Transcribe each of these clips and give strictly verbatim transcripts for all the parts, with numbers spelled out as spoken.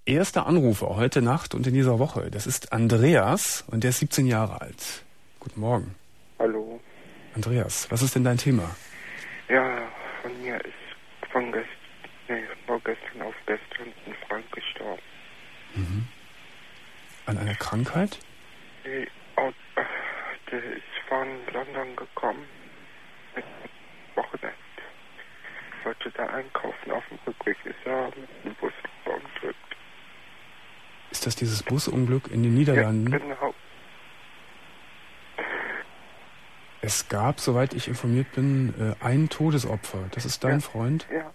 erster Anrufer heute Nacht und in dieser Woche. Das ist Andreas und der ist siebzehn Jahre alt. Guten Morgen. Hallo. Andreas, was ist denn dein Thema? Ja, von mir ist von gestern, nee, vorgestern auf gestern ein Freund gestorben. Mhm. An einer Krankheit? Nee, oh, der ist von London gekommen. Mit Wochenende. Wollte da einkaufen. Auf dem Rückweg ist er mit dem Bus verunglückt. Ist das dieses Busunglück in den Niederlanden? Ja, genau. Es gab, soweit ich informiert bin, ein Todesopfer. Das ist dein ja. Freund? Ja.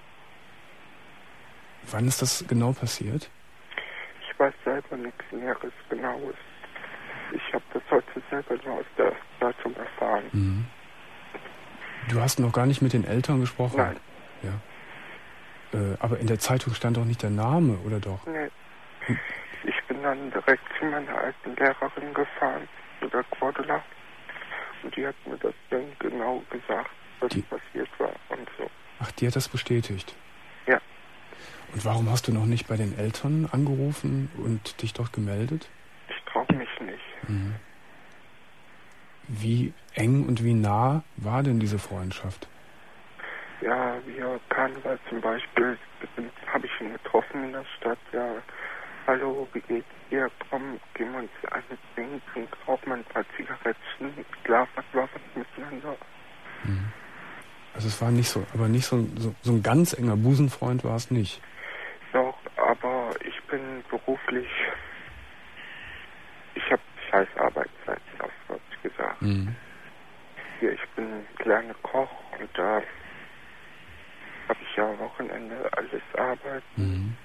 Wann ist das genau passiert? Ich weiß selber nichts Näheres, Genaues. Ich habe das heute selber nur aus der Zeitung erfahren. Mhm. Du hast noch gar nicht mit den Eltern gesprochen? Nein. Ja. Äh, aber in der Zeitung stand doch nicht der Name, oder doch? Nee. Hm. Ich bin dann direkt zu meiner alten Lehrerin gefahren, zu der Cordula. Und die hat mir das dann genau gesagt, was die passiert war und so. Ach, die hat das bestätigt? Ja. Und warum hast du noch nicht bei den Eltern angerufen und dich dort gemeldet? Ich traue mich nicht. Mhm. Wie eng und wie nah war denn diese Freundschaft? Ja, wir Karneval zum Beispiel, habe ich ihn getroffen in der Stadt, ja. Hallo, wie geht's dir? Komm, gehen wir uns eine trinken, kaufen wir ein paar Zigaretten, klar, was war was miteinander. Mhm. Also es war nicht so, aber nicht so, so, so ein ganz enger Busenfreund war es nicht. Doch, aber ich bin beruflich, ich habe scheiß Arbeitszeiten, auf Deutsch gesagt. Mhm. Hier, ich bin kleiner Koch und da habe ich ja am Wochenende alles arbeiten. Mhm.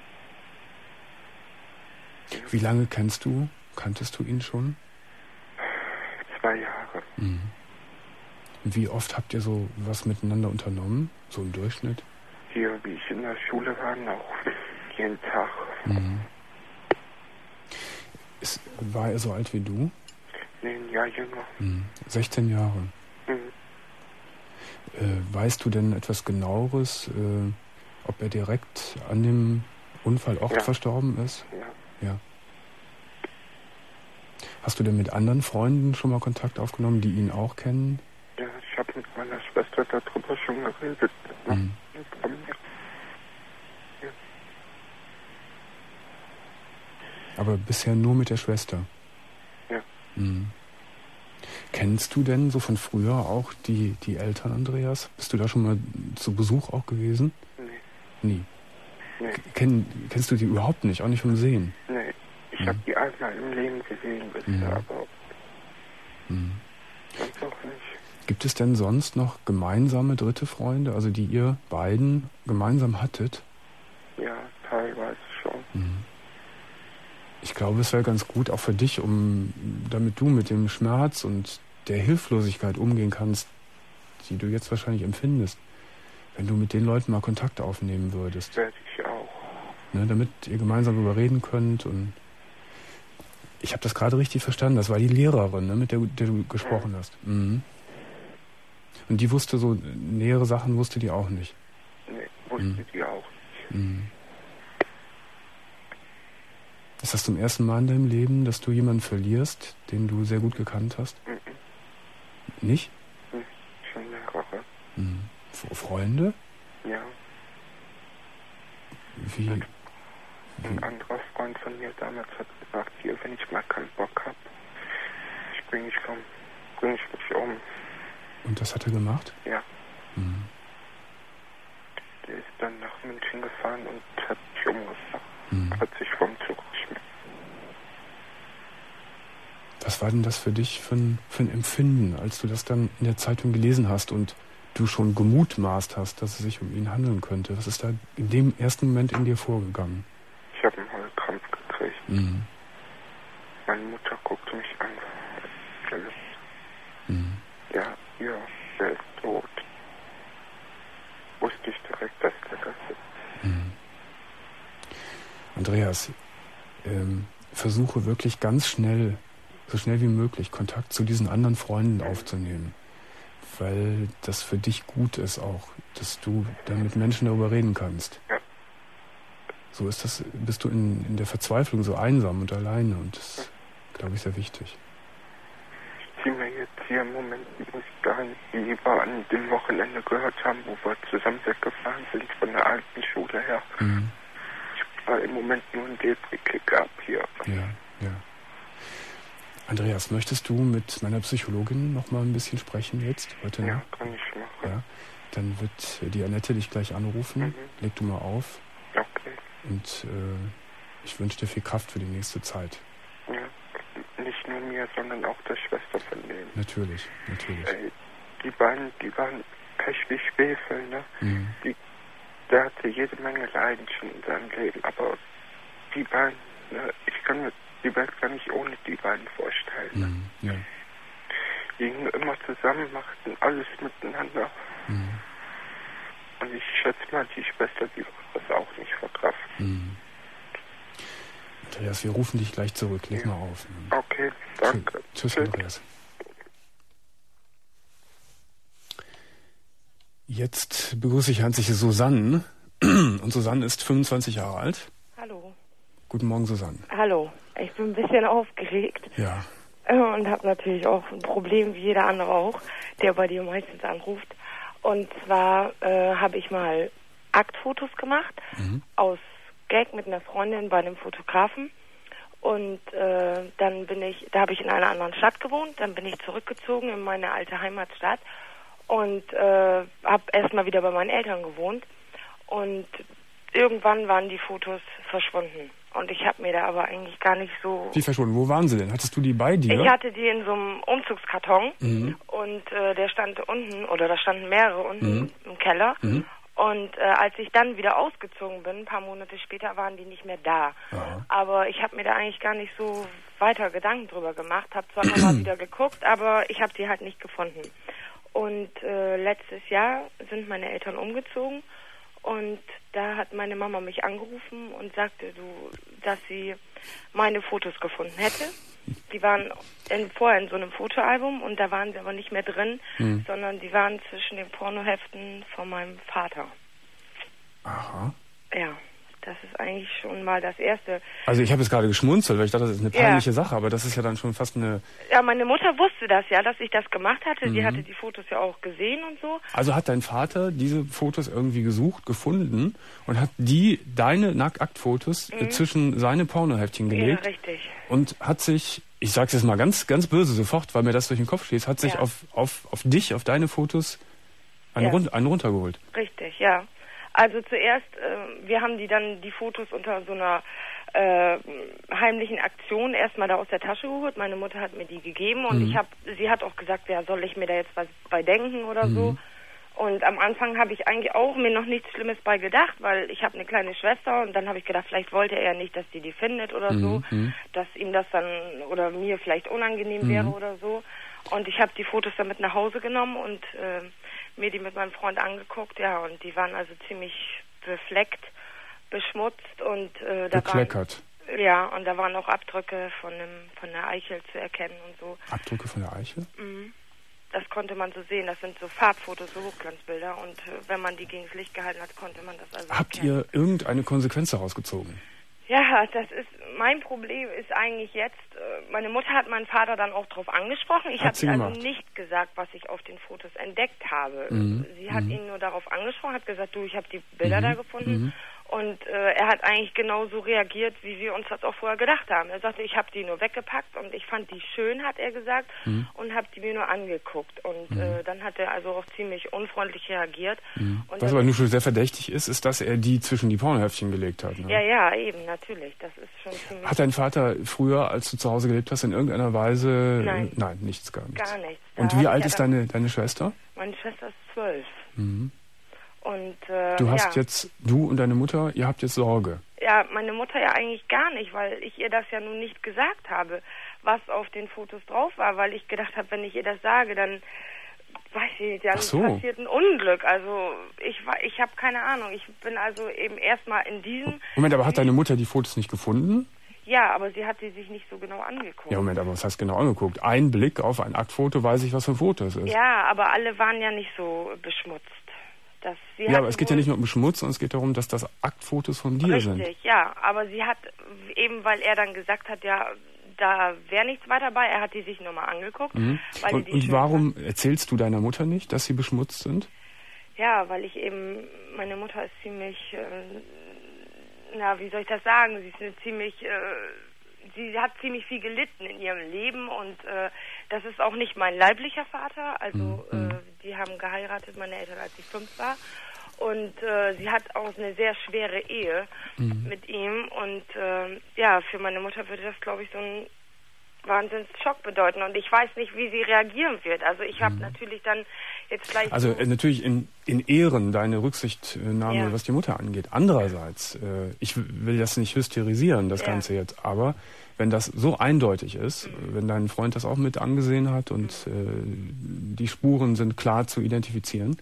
Wie lange kennst du, kanntest du ihn schon? Zwei Jahre. Mhm. Wie oft habt ihr so was miteinander unternommen, so im Durchschnitt? Hier, wie ich in der Schule war, auch jeden Tag. Mhm. Ist, war er so alt wie du? Nee, ein Jahr jünger. Mhm. sechzehn Jahre. Mhm. Äh, weißt du denn etwas Genaueres, äh, ob er direkt an dem Unfallort ja. verstorben ist? Ja. Ja. Hast du denn mit anderen Freunden schon mal Kontakt aufgenommen, die ihn auch kennen? Ja, ich habe mit meiner Schwester darüber schon geredet. Mhm. Ja. Aber bisher nur mit der Schwester? Ja. Mhm. Kennst du denn so von früher auch die, die Eltern, Andreas? Bist du da schon mal zu Besuch auch gewesen? Nee. Nie? Nee. Kenn, kennst du die überhaupt nicht, auch nicht vom Sehen? Nee, ich mhm. habe die einmal im Leben gesehen bisher, mhm. aber mhm. sonst auch nicht. Gibt es denn sonst noch gemeinsame dritte Freunde, also die ihr beiden gemeinsam hattet? Ja, teilweise schon. Mhm. Ich glaube, es wäre ganz gut, auch für dich, um damit du mit dem Schmerz und der Hilflosigkeit umgehen kannst, die du jetzt wahrscheinlich empfindest, wenn du mit den Leuten mal Kontakt aufnehmen würdest. Werde ich auch. Ne, damit ihr gemeinsam darüber reden könnt. Und ich habe das gerade richtig verstanden. Das war die Lehrerin, ne, mit der, der du gesprochen mhm. hast. Mhm. Und die wusste so, nähere Sachen wusste die auch nicht. Nee, wusste mhm. die auch nicht. Mhm. Ist das zum ersten Mal in deinem Leben, dass du jemanden verlierst, den du sehr gut gekannt hast? Mhm. Nicht? Mhm. Schon mehrere. Mhm. Freunde? Ja. Wie? Und wie? Ein anderer Freund von mir damals hat gesagt, hier, wenn ich mal keinen Bock habe, bringe ich, bring ich mich um. Und das hat er gemacht? Ja. Mhm. Der ist dann nach München gefahren und hat sich umgebracht. Mhm. Hat sich vom Zug geschmissen. Was war denn das für dich für ein, für ein Empfinden, als du das dann in der Zeitung gelesen hast und du schon gemutmaßt hast, dass es sich um ihn handeln könnte? Was ist da in dem ersten Moment in dir vorgegangen? Ich habe einen Heulkrampf gekriegt. Mhm. Meine Mutter guckte mich an. Mhm. Ja, ja, der ist tot. Wusste ich direkt, dass der das ist. Mhm. Andreas, ähm, versuche wirklich ganz schnell, so schnell wie möglich, Kontakt zu diesen anderen Freunden mhm. aufzunehmen. Weil das für dich gut ist auch, dass du dann mit Menschen darüber reden kannst. Ja. So ist das, bist du in, in der Verzweiflung so einsam und alleine und das ist, glaube ich, sehr wichtig. Die mir jetzt hier im Moment, muss ich sagen, die wir an dem Wochenende gehört haben, wo wir zusammen weggefahren sind von der alten Schule her. Mhm. Ich war im Moment nur ein Depri-Kick ab hier. Ja, ja. Andreas, möchtest du mit meiner Psychologin noch mal ein bisschen sprechen jetzt, heute Ja, Nacht? kann ich machen. Ja, dann wird die Annette dich gleich anrufen. Mhm. Leg du mal auf. Okay. Und äh, ich wünsche dir viel Kraft für die nächste Zeit. Ja, nicht nur mir, sondern auch der Schwester von denen. Natürlich, natürlich. Ey, die beiden, die waren Pech wie Schwefel, ne? Mhm. Die, der hatte jede Menge Leiden schon in seinem Leben, aber die beiden, ne, ich kann mir die Welt gar nicht ohne die beiden vorstellen. Ne? Mhm. Ja. Die gingen immer zusammen, machten alles miteinander. Mhm. Und ich schätze mal, die Schwester, die wird das auch nicht verkraften. Mhm. Andreas, wir rufen dich gleich zurück. Leg Ja. mal auf. Okay, danke. Tschüss, Tschüss. Andreas. Jetzt begrüße ich herzlich Susanne. Und Susanne ist fünfundzwanzig Jahre alt. Hallo. Guten Morgen, Susanne. Hallo. Ich bin ein bisschen aufgeregt Ja. äh, und habe natürlich auch ein Problem, wie jeder andere auch, der bei dir meistens anruft. Und zwar äh, habe ich mal Aktfotos gemacht, Mhm. aus Gag mit einer Freundin bei einem Fotografen. Und äh, dann bin ich, da habe ich in einer anderen Stadt gewohnt, dann bin ich zurückgezogen in meine alte Heimatstadt und äh, habe erstmal wieder bei meinen Eltern gewohnt. Und irgendwann waren die Fotos verschwunden. Und ich habe mir da aber eigentlich gar nicht so... Wie verschwunden? Wo waren sie denn? Hattest du die bei dir? Ich hatte die in so einem Umzugskarton Mhm. und äh, der stand unten, oder da standen mehrere unten Mhm. im Keller. Mhm. Und äh, als ich dann wieder ausgezogen bin, ein paar Monate später, waren die nicht mehr da. Aha. Aber ich habe mir da eigentlich gar nicht so weiter Gedanken drüber gemacht. Habe zwar nochmal wieder geguckt, aber ich habe sie halt nicht gefunden. Und äh, letztes Jahr sind meine Eltern umgezogen und da hat meine Mama mich angerufen und sagte, du, dass sie meine Fotos gefunden hätte. Die waren in, vorher in so einem Fotoalbum und da waren sie aber nicht mehr drin, Mhm. sondern die waren zwischen den Pornoheften von meinem Vater. Aha. Ja, das ist eigentlich schon mal das Erste. Also ich habe jetzt gerade geschmunzelt, weil ich dachte, das ist eine Ja. peinliche Sache, aber das ist ja dann schon fast eine... Ja, meine Mutter wusste das ja, dass ich das gemacht hatte. Sie Mhm. hatte die Fotos ja auch gesehen und so. Also hat dein Vater diese Fotos irgendwie gesucht, gefunden und hat die, deine Nackt-Aktfotos, äh, zwischen seine Pornoheftchen gelegt Ja, richtig. und hat sich, ich sag's jetzt mal ganz, ganz böse sofort, weil mir das durch den Kopf schießt, hat sich Ja. auf, auf, auf dich, auf deine Fotos einen, Ja. run einen runtergeholt. Richtig, ja. Also zuerst, äh, wir haben die dann, die Fotos unter so einer äh, heimlichen Aktion erstmal da aus der Tasche geholt. Meine Mutter hat mir die gegeben und Mhm. ich habe, sie hat auch gesagt, ja, soll ich mir da jetzt was bei denken oder Mhm. so. Und am Anfang habe ich eigentlich auch mir noch nichts Schlimmes bei gedacht, weil ich habe eine kleine Schwester und dann habe ich gedacht, vielleicht wollte er nicht, dass sie die findet oder so, Mhm. dass ihm das dann oder mir vielleicht unangenehm wäre Mhm. oder so. Und ich habe die Fotos dann mit nach Hause genommen und äh, mir die mit meinem Freund angeguckt, ja, und die waren also ziemlich befleckt, beschmutzt und äh, da Bekleckert. waren, ja, und da waren auch Abdrücke von dem, von der Eichel zu erkennen und so. Abdrücke von der Eichel? Mhm. Das konnte man so sehen, das sind so Farbfotos, so Hochglanzbilder und äh, wenn man die gegen das Licht gehalten hat, konnte man das also Habt erkennen. ihr irgendeine Konsequenz daraus gezogen? Ja, das ist, mein Problem ist eigentlich jetzt, äh, meine Mutter hat meinen Vater dann auch drauf angesprochen. Ich Hat habe sie also gemacht? nicht gesagt, was ich auf den Fotos entdeckt habe. Mhm. Sie hat Mhm. ihn nur darauf angesprochen, hat gesagt, du, ich habe die Bilder Mhm. da gefunden. Mhm. Und äh, er hat eigentlich genauso reagiert, wie wir uns das auch vorher gedacht haben. Er sagte, ich habe die nur weggepackt und ich fand die schön, hat er gesagt, Mhm. und habe die mir nur angeguckt. Und Mhm. äh, dann hat er also auch ziemlich unfreundlich reagiert. Mhm. Und Was dann- aber nur schon sehr verdächtig ist, ist, dass er die zwischen die Pornoheftchen gelegt hat. Ne? Ja, ja, eben, natürlich. Das ist schon ziemlich... Hat dein Vater früher, als du zu Hause gelebt hast, in irgendeiner Weise... Nein. Äh, nein, nichts, gar nichts. Gar nichts. Da Und hab wie ich alt ja ist dann- deine, deine Schwester? Meine Schwester ist zwölf. Mhm. Und äh, Du hast ja. jetzt, du und deine Mutter, ihr habt jetzt Sorge. Ja, meine Mutter ja eigentlich gar nicht, weil ich ihr das ja nun nicht gesagt habe, was auf den Fotos drauf war, weil ich gedacht habe, wenn ich ihr das sage, dann weiß ich nicht, dann Ach so. passiert ein Unglück. Also ich war, ich habe keine Ahnung. Ich bin also eben erstmal in diesem. Moment, aber hat deine Mutter die Fotos nicht gefunden? Ja, aber sie hat sie sich nicht so genau angeguckt. Ja, Moment, aber was hast du genau angeguckt? Ein Blick auf ein Aktfoto, weiß ich, was für ein Foto es ist. Ja, aber alle waren ja nicht so beschmutzt. Dass sie ja, aber es geht ja nicht nur um Schmutz, sondern es geht darum, dass das Aktfotos von dir richtig, sind. Richtig, ja. Aber sie hat, eben weil er dann gesagt hat, ja, da wäre nichts weiter bei, er hat die sich nur mal angeguckt. Mhm. Weil und die und schön warum fand. erzählst du deiner Mutter nicht, dass sie beschmutzt sind? Ja, weil ich eben, meine Mutter ist ziemlich, äh, na, wie soll ich das sagen, sie ist eine ziemlich, äh, sie hat ziemlich viel gelitten in ihrem Leben und äh, das ist auch nicht mein leiblicher Vater, also mhm. äh, die haben geheiratet, meine Eltern, als ich fünf war. Und äh, sie hat auch eine sehr schwere Ehe mhm. mit ihm. Und äh, ja, für meine Mutter würde das, glaube ich, so ein Wahnsinnsschock bedeuten. Und ich weiß nicht, wie sie reagieren wird. Also ich habe mhm. natürlich dann jetzt gleich... Also so äh, natürlich in, in Ehren deine Rücksichtnahme, ja. was die Mutter angeht. Andererseits, äh, ich will das nicht hysterisieren, das ja. Ganze jetzt, aber wenn das so eindeutig ist, mhm. wenn dein Freund das auch mit angesehen hat und mhm. äh, die Spuren sind klar zu identifizieren,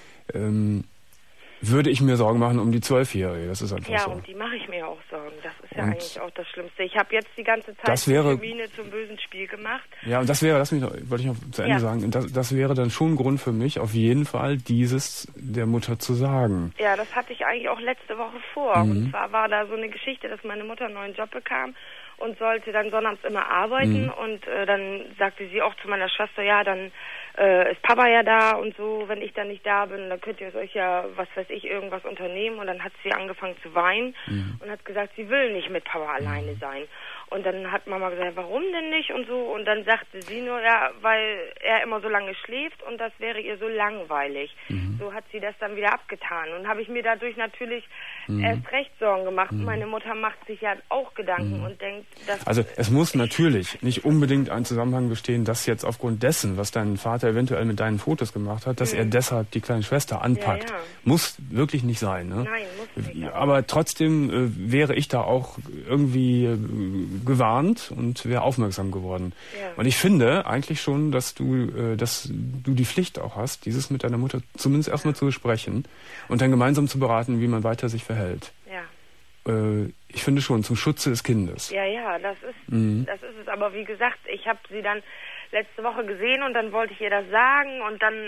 ähm, würde ich mir Sorgen machen um die Zwölfjährige. Das ist einfach ja, so. Ja, um die mache ich mir auch Sorgen. Das ist ja und eigentlich auch das Schlimmste. Ich habe jetzt die ganze Zeit das wäre, Termine zum bösen Spiel gemacht. Ja, und das wäre, lass mich noch, wollte ich noch zu Ende ja. sagen, das, das wäre dann schon ein Grund für mich, auf jeden Fall dieses der Mutter zu sagen. Ja, das hatte ich eigentlich auch letzte Woche vor. Mhm. Und zwar war da so eine Geschichte, dass meine Mutter einen neuen Job bekam und sollte dann sonnabends immer arbeiten. Mhm. Und äh, dann sagte sie auch zu meiner Schwester, ja, dann äh, ist Papa ja da und so, wenn ich dann nicht da bin, dann könnt ihr euch ja, was weiß ich, irgendwas unternehmen. Und dann hat sie angefangen zu weinen mhm. und hat gesagt, sie will nicht mit Papa mhm. alleine sein. Und dann hat Mama gesagt, warum denn nicht und so. Und dann sagte sie nur, ja, weil er immer so lange schläft und das wäre ihr so langweilig. Mhm. So hat sie das dann wieder abgetan. Und habe ich mir dadurch natürlich mhm. erst recht Sorgen gemacht. Mhm. Meine Mutter macht sich ja auch Gedanken mhm. und denkt, dass... Also es muss natürlich nicht unbedingt ein Zusammenhang bestehen, dass jetzt aufgrund dessen, was dein Vater eventuell mit deinen Fotos gemacht hat, dass mhm. er deshalb die kleine Schwester anpackt. Ja, ja. Muss wirklich nicht sein. Ne? Nein, muss nicht. Aber, aber trotzdem äh, wäre ich da auch irgendwie... Äh, gewarnt und wäre aufmerksam geworden. Ja. Und ich finde eigentlich schon, dass du, äh, dass du die Pflicht auch hast, dieses mit deiner Mutter zumindest erstmal ja. zu besprechen und dann gemeinsam zu beraten, wie man weiter sich verhält. Ja. Äh, ich finde schon, zum Schutze des Kindes. Ja, ja, das ist, mhm. das ist es. Aber wie gesagt, ich habe sie dann letzte Woche gesehen und dann wollte ich ihr das sagen und dann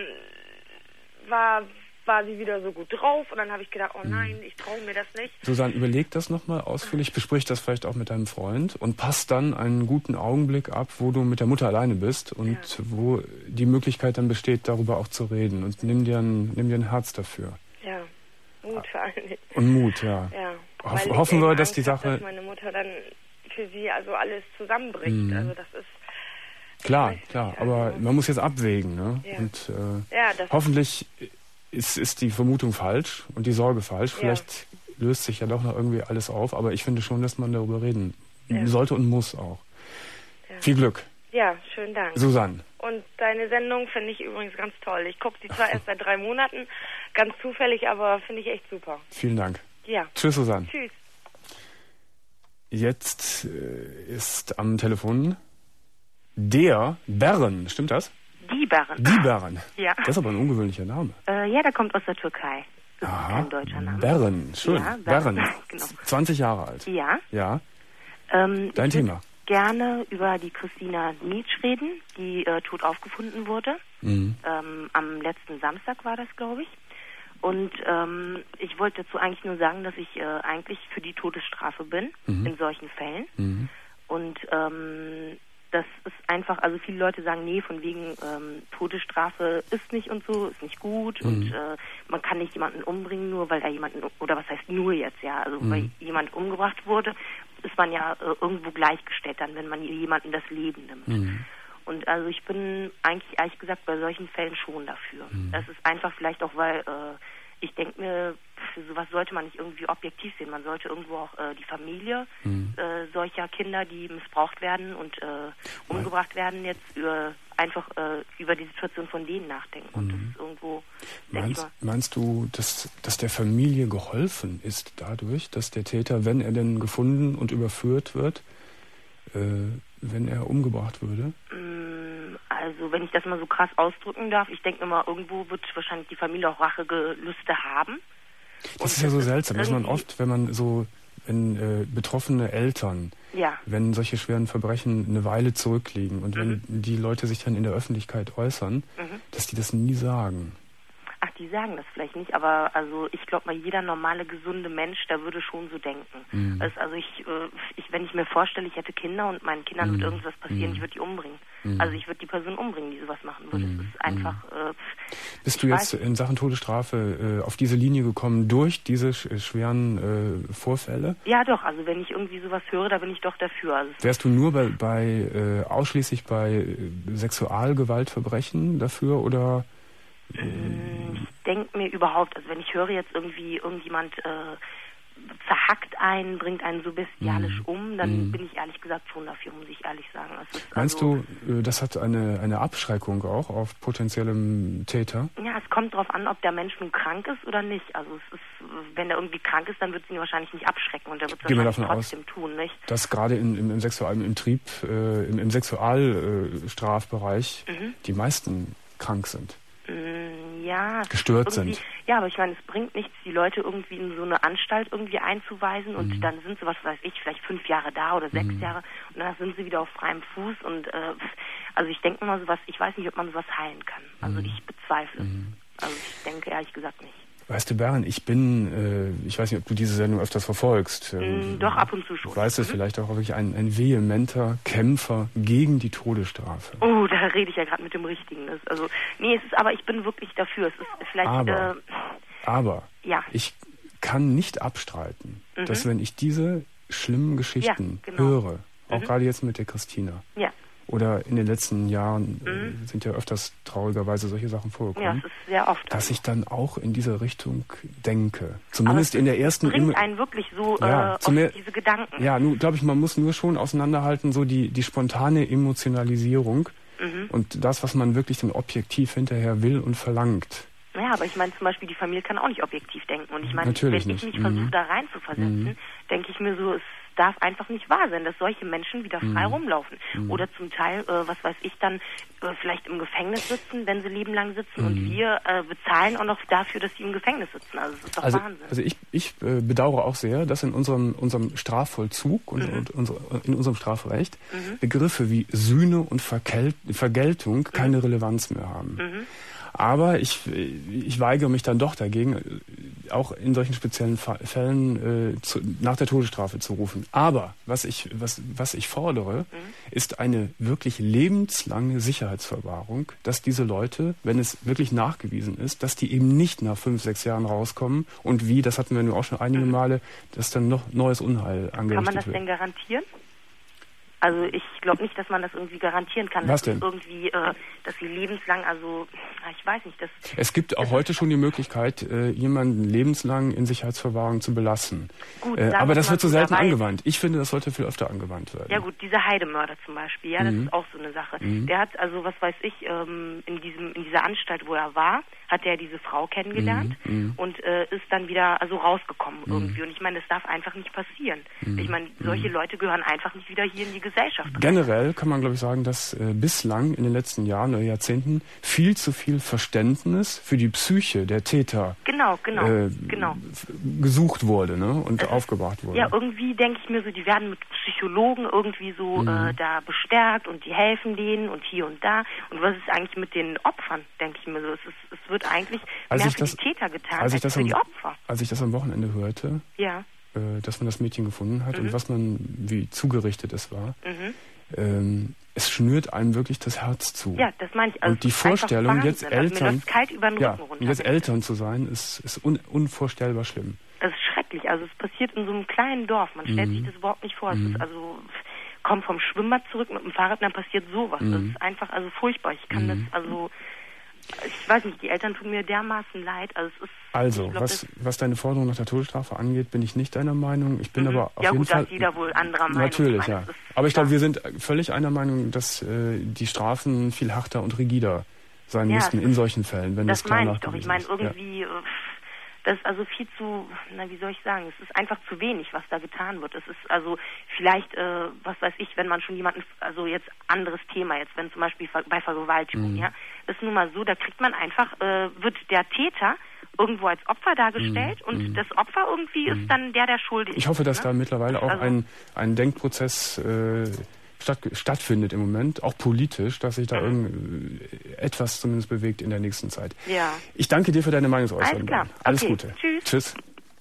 war... war sie wieder so gut drauf und dann habe ich gedacht, oh nein, ich traue mir das nicht. Susanne, überleg das nochmal ausführlich, besprich das vielleicht auch mit deinem Freund und passt dann einen guten Augenblick ab, wo du mit der Mutter alleine bist und ja. wo die Möglichkeit dann besteht, darüber auch zu reden und nimm dir ein, nimm dir ein Herz dafür. Ja, Mut vor allem. Und Mut, ja. ja Hoff, hoffen wir, dass Angst die Sache... Hab, dass meine Mutter dann für sie also alles zusammenbricht. Mhm. Also das ist... Klar, klar, nicht, also aber man muss jetzt abwägen, ne? Ja. Und äh, ja, das hoffentlich... Ist, ist die Vermutung falsch und die Sorge falsch. Vielleicht ja. löst sich ja doch noch irgendwie alles auf, aber ich finde schon, dass man darüber reden ja. sollte und muss auch. Ja. Viel Glück. Ja, schönen Dank. Susanne. Und deine Sendung finde ich übrigens ganz toll. Ich gucke sie zwar erst seit drei Monaten, ganz zufällig, aber finde ich echt super. Vielen Dank. Ja. Tschüss, Susanne. Tschüss. Jetzt äh, ist am Telefon der Beren, stimmt das? Die Beren. Die Beren. Ja. Das ist aber ein ungewöhnlicher Name. Äh, ja, der kommt aus der Türkei. Das Aha. ist kein deutscher Name. Beren, schön. Ja, Beren. Beren. Genau. zwanzig Jahre alt. Ja. Ja. Ähm, Dein ich Thema. Gerne über die Christina Nietsch reden, die äh, tot aufgefunden wurde. Mhm. Ähm, am letzten Samstag war das, glaube ich. Und ähm, ich wollte dazu eigentlich nur sagen, dass ich äh, eigentlich für die Todesstrafe bin, mhm. in solchen Fällen. Mhm. Und ähm, das ist einfach, also viele Leute sagen, nee, von wegen ähm, Todesstrafe ist nicht und so, ist nicht gut mhm. und äh, man kann nicht jemanden umbringen, nur weil da jemanden, oder was heißt nur jetzt, ja, also mhm. weil jemand umgebracht wurde, ist man ja äh, irgendwo gleichgestellt dann, wenn man jemanden das Leben nimmt. Mhm. Und also ich bin eigentlich, ehrlich gesagt, bei solchen Fällen schon dafür. Mhm. Das ist einfach vielleicht auch, weil äh, ich denke mir, für sowas sollte man nicht irgendwie objektiv sehen. Man sollte irgendwo auch äh, die Familie mhm. äh, solcher Kinder, die missbraucht werden und äh, umgebracht werden, jetzt über, einfach äh, über die Situation von denen nachdenken. Und mhm. das ist irgendwo... Meinst, meinst du, dass, dass der Familie geholfen ist dadurch, dass der Täter, wenn er denn gefunden und überführt wird, äh, wenn er umgebracht würde? Also wenn ich das mal so krass ausdrücken darf, ich denke immer, irgendwo wird wahrscheinlich die Familie auch Rachegelüste haben. Das und ist ja so seltsam, dass man oft, wenn man so, wenn äh, betroffene Eltern, ja. wenn solche schweren Verbrechen eine Weile zurückliegen und mhm. wenn die Leute sich dann in der Öffentlichkeit äußern, mhm. dass die das nie sagen. Ach, die die sagen das vielleicht nicht, aber also ich glaube mal, jeder normale, gesunde Mensch, der würde schon so denken. Mhm. Also, also ich, äh, ich, wenn ich mir vorstelle, ich hätte Kinder und meinen Kindern mhm. wird irgendwas passieren, mhm. ich würde die umbringen. Mhm. Also ich würde die Person umbringen, die sowas machen würde. Mhm. Das ist einfach... Äh, Bist du jetzt in Sachen Todesstrafe äh, auf diese Linie gekommen durch diese sch- schweren äh, Vorfälle? Ja doch, also wenn ich irgendwie sowas höre, da bin ich doch dafür. Also wärst du nur bei, bei äh, ausschließlich bei äh, Sexualgewaltverbrechen dafür oder... Ich denke mir überhaupt, also wenn ich höre jetzt irgendwie irgendjemand äh, zerhackt einen, bringt einen so bestialisch mm. um, dann mm. bin ich ehrlich gesagt schon dafür, muss ich ehrlich sagen. Es ist Meinst also, du, das hat eine, eine Abschreckung auch auf potenziellem Täter? Ja, es kommt darauf an, ob der Mensch nun krank ist oder nicht. Also es ist, wenn er irgendwie krank ist, dann wird es ihn wahrscheinlich nicht abschrecken und er wird es wahrscheinlich trotzdem aus, tun, nicht? Dass gerade in, im, im Sexual, im Trieb, äh, im, im Sexualstrafbereich äh, mhm. die meisten krank sind. Ja, gestört sind. Ja, aber ich meine, es bringt nichts, die Leute irgendwie in so eine Anstalt irgendwie einzuweisen und mhm. dann sind sie, was weiß ich, vielleicht fünf Jahre da oder sechs mhm. Jahre und dann sind sie wieder auf freiem Fuß und äh, also ich denke mal sowas, ich weiß nicht, ob man sowas heilen kann. Also mhm. ich bezweifle es. Mhm. Also ich denke ehrlich gesagt nicht. Weißt du, Bern, ich bin, äh, ich weiß nicht, ob du diese Sendung öfters verfolgst. Mm, doch, ab und zu schon. Weißt du, mhm. vielleicht auch wirklich ein, ein vehementer Kämpfer gegen die Todesstrafe. Oh, da rede ich ja gerade mit dem Richtigen. Das, also, nee, es ist, aber ich bin wirklich dafür. Es ist vielleicht, aber, äh, aber ja. ich kann nicht abstreiten, mhm. dass wenn ich diese schlimmen Geschichten ja, genau. höre, auch mhm. gerade jetzt mit der Christina, ja. oder in den letzten Jahren mhm. äh, sind ja öfters traurigerweise solche Sachen vorgekommen. Ja, das ist sehr oft. Dass ich dann auch in diese Richtung denke. Zumindest in der ersten... bringt Im- einen wirklich so ja, äh, auf mehr, diese Gedanken. Ja, nun glaube ich, man muss nur schon auseinanderhalten, so die, die spontane Emotionalisierung mhm. und das, was man wirklich dann objektiv hinterher will und verlangt. Naja, aber ich meine zum Beispiel, die Familie kann auch nicht objektiv denken. Und ich meine, wenn ich mich mhm. versuche, da rein zu versetzen, mhm. denke ich mir so, es darf einfach nicht wahr sein, dass solche Menschen wieder frei mhm. rumlaufen. Mhm. Oder zum Teil, äh, was weiß ich, dann äh, vielleicht im Gefängnis sitzen, wenn sie lebenlang sitzen mhm. und wir äh, bezahlen auch noch dafür, dass sie im Gefängnis sitzen. Also das ist doch also, Wahnsinn. Also ich, ich äh, bedauere auch sehr, dass in unserem, unserem Strafvollzug und, mhm. und unsere, in unserem Strafrecht mhm. Begriffe wie Sühne und Verkel- Vergeltung keine mhm. Relevanz mehr haben. Mhm. Aber ich, ich weigere mich dann doch dagegen, auch in solchen speziellen Fällen äh, zu, nach der Todesstrafe zu rufen. Aber was ich, was, was ich fordere, mhm. ist eine wirklich lebenslange Sicherheitsverwahrung, dass diese Leute, wenn es wirklich nachgewiesen ist, dass die eben nicht nach fünf, sechs Jahren rauskommen und wie, das hatten wir nun auch schon einige Male, dass dann noch neues Unheil angerichtet wird. Kann man das wird. denn garantieren? Also ich glaube nicht, dass man das irgendwie garantieren kann. Was dass denn? Irgendwie, äh, dass sie lebenslang, also ich weiß nicht. Das, es gibt auch heute schon die Möglichkeit, äh, jemanden lebenslang in Sicherheitsverwahrung zu belassen. Gut, äh, aber das wird so selten angewandt. Ich finde, das sollte viel öfter angewandt werden. Ja gut, dieser Heidemörder zum Beispiel, ja, das mhm. ist auch so eine Sache. Mhm. Der hat, also was weiß ich, ähm, in diesem in dieser Anstalt, wo er war, hat er diese Frau kennengelernt mhm. und äh, ist dann wieder also rausgekommen mhm. irgendwie. Und ich meine, das darf einfach nicht passieren. Mhm. Ich meine, solche mhm. Leute gehören einfach nicht wieder hier in die Gesellschaft rein. Generell kann man, glaube ich, sagen, dass äh, bislang in den letzten Jahren oder Jahrzehnten viel zu viel Verständnis für die Psyche der Täter genau, genau, äh, genau. gesucht wurde, ne, und das aufgebracht wurde. Ja, irgendwie denke ich mir so, die werden mit Psychologen irgendwie so mhm. äh, da bestärkt und die helfen denen und hier und da. Und was ist eigentlich mit den Opfern, denke ich mir so. Es, ist, es wird eigentlich als mehr ich für das, die Täter getan als, als, als für am, die Opfer. Als ich das am Wochenende hörte, ja. äh, dass man das Mädchen gefunden hat mhm. und was man, wie zugerichtet es war, mhm. ähm, es schnürt einem wirklich das Herz zu. Ja, das meine ich. Also und die Vorstellung, jetzt Eltern, mir das kalt über den ja, Rücken runter. jetzt Eltern zu sein, ist, ist un, unvorstellbar schlimm. Das ist schrecklich. Also es passiert in so einem kleinen Dorf. Man stellt mhm. sich das überhaupt nicht vor. Mhm. Es ist also, kommt vom Schwimmbad zurück mit dem Fahrrad und dann passiert sowas. Mhm. Das ist einfach also furchtbar. Ich kann mhm. das also... Ich weiß nicht, die Eltern tun mir dermaßen leid. Also, es ist, also glaub, was, was deine Forderung nach der Todesstrafe angeht, bin ich nicht deiner Meinung. Ich bin mhm. aber auf ja, jeden gut, Fall... Ja gut, jeder wohl anderer Meinung. Natürlich, meine, ja. Aber ich glaube, wir sind völlig einer Meinung, dass äh, die Strafen viel harter und rigider sein ja, müssten in solchen Fällen, wenn das, das klar nachgewiesen ist. Das meine ich doch. Ich meine, irgendwie... Ja. Das ist also viel zu, na wie soll ich sagen, es ist einfach zu wenig, was da getan wird. Es ist also vielleicht, äh, was weiß ich, wenn man schon jemanden, also jetzt anderes Thema jetzt, wenn zum Beispiel bei Vergewaltigung, mhm. ja, ist nun mal so, da kriegt man einfach, äh, wird der Täter irgendwo als Opfer dargestellt mhm. und mhm. das Opfer irgendwie mhm. ist dann der, der schuldig ist. Ich hoffe, dass ne? da mittlerweile auch also, ein, ein Denkprozess äh, statt, stattfindet im Moment, auch politisch, dass sich da mhm. irgendetwas zumindest bewegt in der nächsten Zeit. Ja. Ich danke dir für deine Meinungsäußerung. Alles klar. Alles okay. Gute. Tschüss. Tschüss.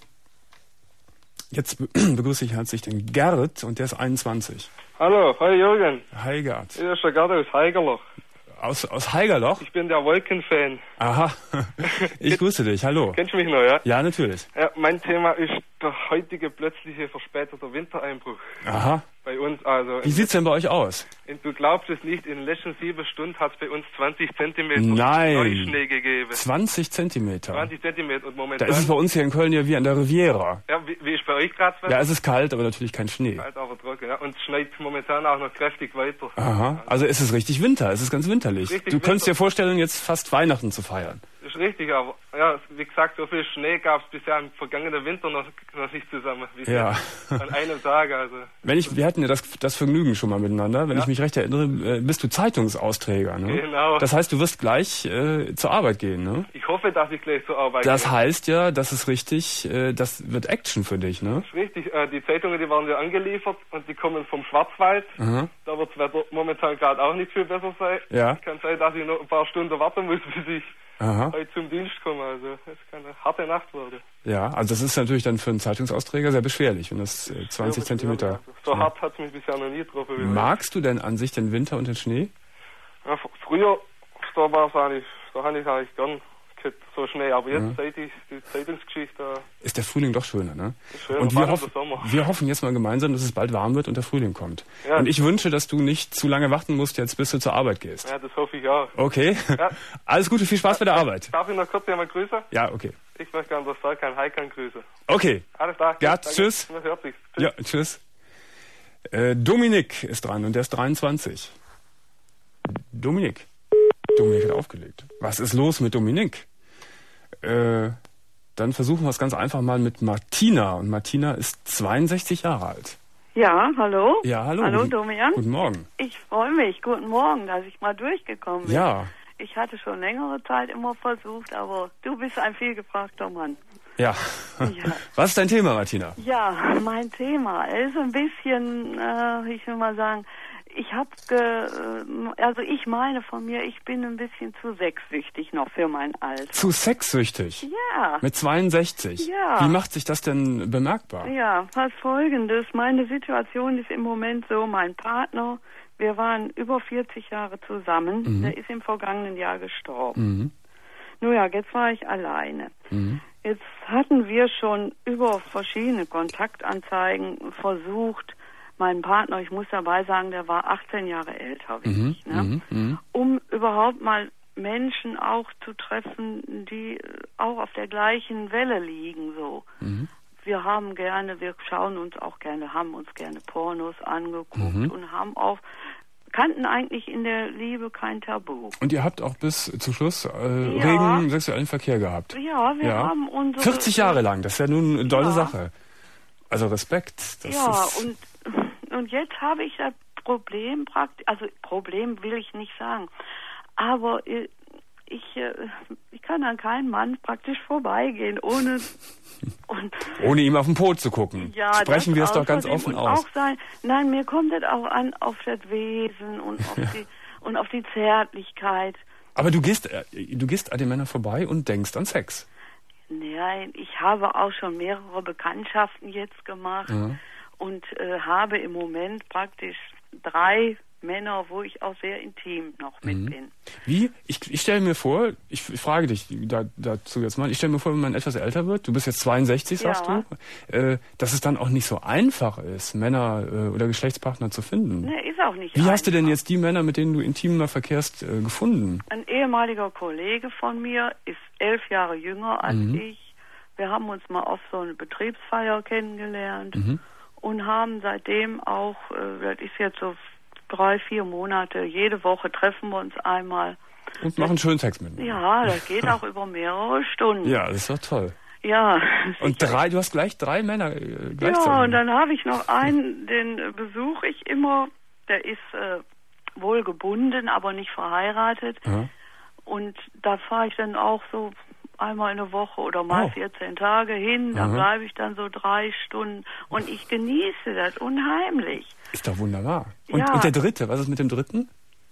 Jetzt begrüße ich herzlich den Gerd und der ist einundzwanzig. Hallo, hi Jürgen. Hi Gerd. Hier ist der Gerd aus Heigerloch. Aus, aus Heigerloch? Ich bin der Wolken-Fan. Aha, ich grüße dich, hallo. Kennst du mich noch, ja? Ja, natürlich. Ja, mein Thema ist der heutige plötzliche verspätete Wintereinbruch. Aha. Bei uns also. Wie sieht's denn bei euch aus? Du glaubst es nicht, in den letzten sieben Stunden hat es bei uns zwanzig Zentimeter Nein. Neuschnee gegeben. zwanzig Zentimeter? zwanzig Zentimeter und momentan... Da ist es bei uns hier in Köln ja wie an der Riviera. Ja, wie, wie ist bei euch gerade? Ja, es ist kalt, aber natürlich kein Schnee. Kalt, aber trocken, ja. Und es schneit momentan auch noch kräftig weiter. Aha, also es ist richtig Winter, es ist ganz winterlich. Richtig du Winter. könntest dir vorstellen, jetzt fast Weihnachten zu feiern. Das ist richtig, aber ja, wie gesagt, so viel Schnee gab es bisher im vergangenen Winter noch, noch nicht zusammen. Wie Ja. An einem Tag, also. Wenn ich, wir hatten ja das, das Vergnügen schon mal miteinander. Wenn Ja. ich mich recht erinnere, äh, bist du Zeitungsausträger, ne? Genau. Das heißt, du wirst gleich äh, zur Arbeit gehen, ne? Ich hoffe, dass ich gleich zur Arbeit Das gehe. heißt ja, das ist richtig, äh, das wird Action für dich, ne? Das ist richtig, äh, die Zeitungen, die waren ja angeliefert und die kommen vom Schwarzwald. Aha. Da wird das Wetter momentan gerade auch nicht viel besser sein. Ja. Kann sein, dass ich noch ein paar Stunden warten muss, bis ich Aha. heute zum Dienst komme. Also, es kann eine harte Nacht werden. Ja, also das ist natürlich dann für einen Zeitungsausträger sehr beschwerlich, wenn das äh, zwanzig Ja, Zentimeter... also, so hart hat es mich bisher noch nie getroffen. wie Magst du denn an sich den Winter und den Schnee? Ja, f- früher, da war es eigentlich, da hatte ich eigentlich gern gehabt, so Schnee, aber jetzt, Ja. seit ich die Zeitungsgeschichte, Ist der Frühling doch schöner, ne? ist schön, Und vor wir, allem hoff, der Sommer. wir hoffen jetzt mal gemeinsam, dass es bald warm wird und der Frühling kommt. Ja. Und ich wünsche, dass du nicht zu lange warten musst, jetzt bis du zur Arbeit gehst. Ja, das hoffe ich auch. Okay? Ja. Alles Gute, viel Spaß bei der Arbeit. Darf ich noch kurz jemand grüßen? Ja, okay. Ich möchte gerne das Serkan Heikan grüßen. Okay. Alles klar. Gerd, Danke. tschüss. Man hört sich. Tschüss. Ja, tschüss. Äh, Dominik ist dran und der ist dreiundzwanzig. Dominik. Dominik hat aufgelegt. Was ist los mit Dominik? Äh, dann versuchen wir es ganz einfach mal mit Martina. Und Martina ist zweiundsechzig Jahre alt. Ja, hallo? Ja, hallo. Hallo, Guten- Domian. Guten Morgen. Ich freue mich. Guten Morgen, dass ich mal durchgekommen bin. Ja, Ich hatte schon längere Zeit immer versucht, aber du bist ein vielgefragter Mann. ja. Ja. Was ist dein Thema, Martina? Ja, mein Thema ist ein bisschen, äh, ich will mal sagen, ich habe, äh, also ich meine von mir, ich bin ein bisschen zu sexsüchtig noch für mein Alter. Zu sexsüchtig. Ja. Mit zweiundsechzig. Ja. Wie macht sich das denn bemerkbar? Ja, was Folgendes. Meine Situation ist im Moment so, mein Partner, wir waren über vierzig Jahre zusammen, Mhm. der ist im vergangenen Jahr gestorben. Mhm. Nun ja, jetzt war ich alleine. Mhm. Jetzt hatten wir schon über verschiedene Kontaktanzeigen versucht, meinen Partner, ich muss dabei sagen, der war achtzehn Jahre älter wie Mhm. ich, ne? Mhm. Mhm. um überhaupt mal Menschen auch zu treffen, die auch auf der gleichen Welle liegen, so. Mhm. Wir haben gerne, wir schauen uns auch gerne, haben uns gerne Pornos angeguckt Mhm. und haben auch, kannten eigentlich in der Liebe kein Tabu. Und ihr habt auch bis zum Schluss äh, Ja. regen sexuellen Verkehr gehabt. Ja, wir Ja. haben unsere... vierzig Jahre lang, das ist ja nun eine tolle Ja. Sache. Also Respekt. Das ja, ist, und, und jetzt habe ich das Problem praktisch, also Problem will ich nicht sagen, aber äh, ich, äh, ich kann an keinem Mann praktisch vorbeigehen, ohne... Und, ohne ihm auf den Po zu gucken. ja, Sprechen wir es doch ganz außerdem offen und aus. Auch sein, nein, mir kommt es auch an auf das Wesen und auf, die, und auf die Zärtlichkeit. Aber du gehst, äh, du gehst an den Männern vorbei und denkst an Sex. Nein, ich habe auch schon mehrere Bekanntschaften jetzt gemacht Mhm. und äh, habe im Moment praktisch drei Männer, wo ich auch sehr intim noch mit Mhm. bin. Wie? Ich, ich stelle mir vor, ich, ich frage dich da, dazu jetzt mal, ich stelle mir vor, wenn man etwas älter wird, du bist jetzt zweiundsechzig, sagst Ja. du, äh, dass es dann auch nicht so einfach ist, Männer äh, oder Geschlechtspartner zu finden. Ne, ist auch nicht Wie hast du denn einfach. jetzt die Männer, mit denen du intimer verkehrst, äh, gefunden? Ein ehemaliger Kollege von mir ist elf Jahre jünger als Mhm. ich. Wir haben uns mal auf so eine Betriebsfeier kennengelernt Mhm. und haben seitdem auch, äh, das ist jetzt so drei, vier Monate, jede Woche treffen wir uns einmal. Und machen schönen Sex mit mir. Ja, das geht auch über mehrere Stunden. Ja, das ist doch toll. Ja. Und sicher. drei, du hast gleich drei Männer äh, gleichzeitig. Ja, und dann habe ich noch einen, den äh, besuche ich immer. Der ist äh, wohl gebunden, aber nicht verheiratet. Ja. Und da fahre ich dann auch so einmal in der Woche oder mal oh. vierzehn Tage hin. Da bleibe ich dann so drei Stunden und ich genieße das unheimlich. Ist doch wunderbar. Und, ja. und der dritte, was ist mit dem dritten?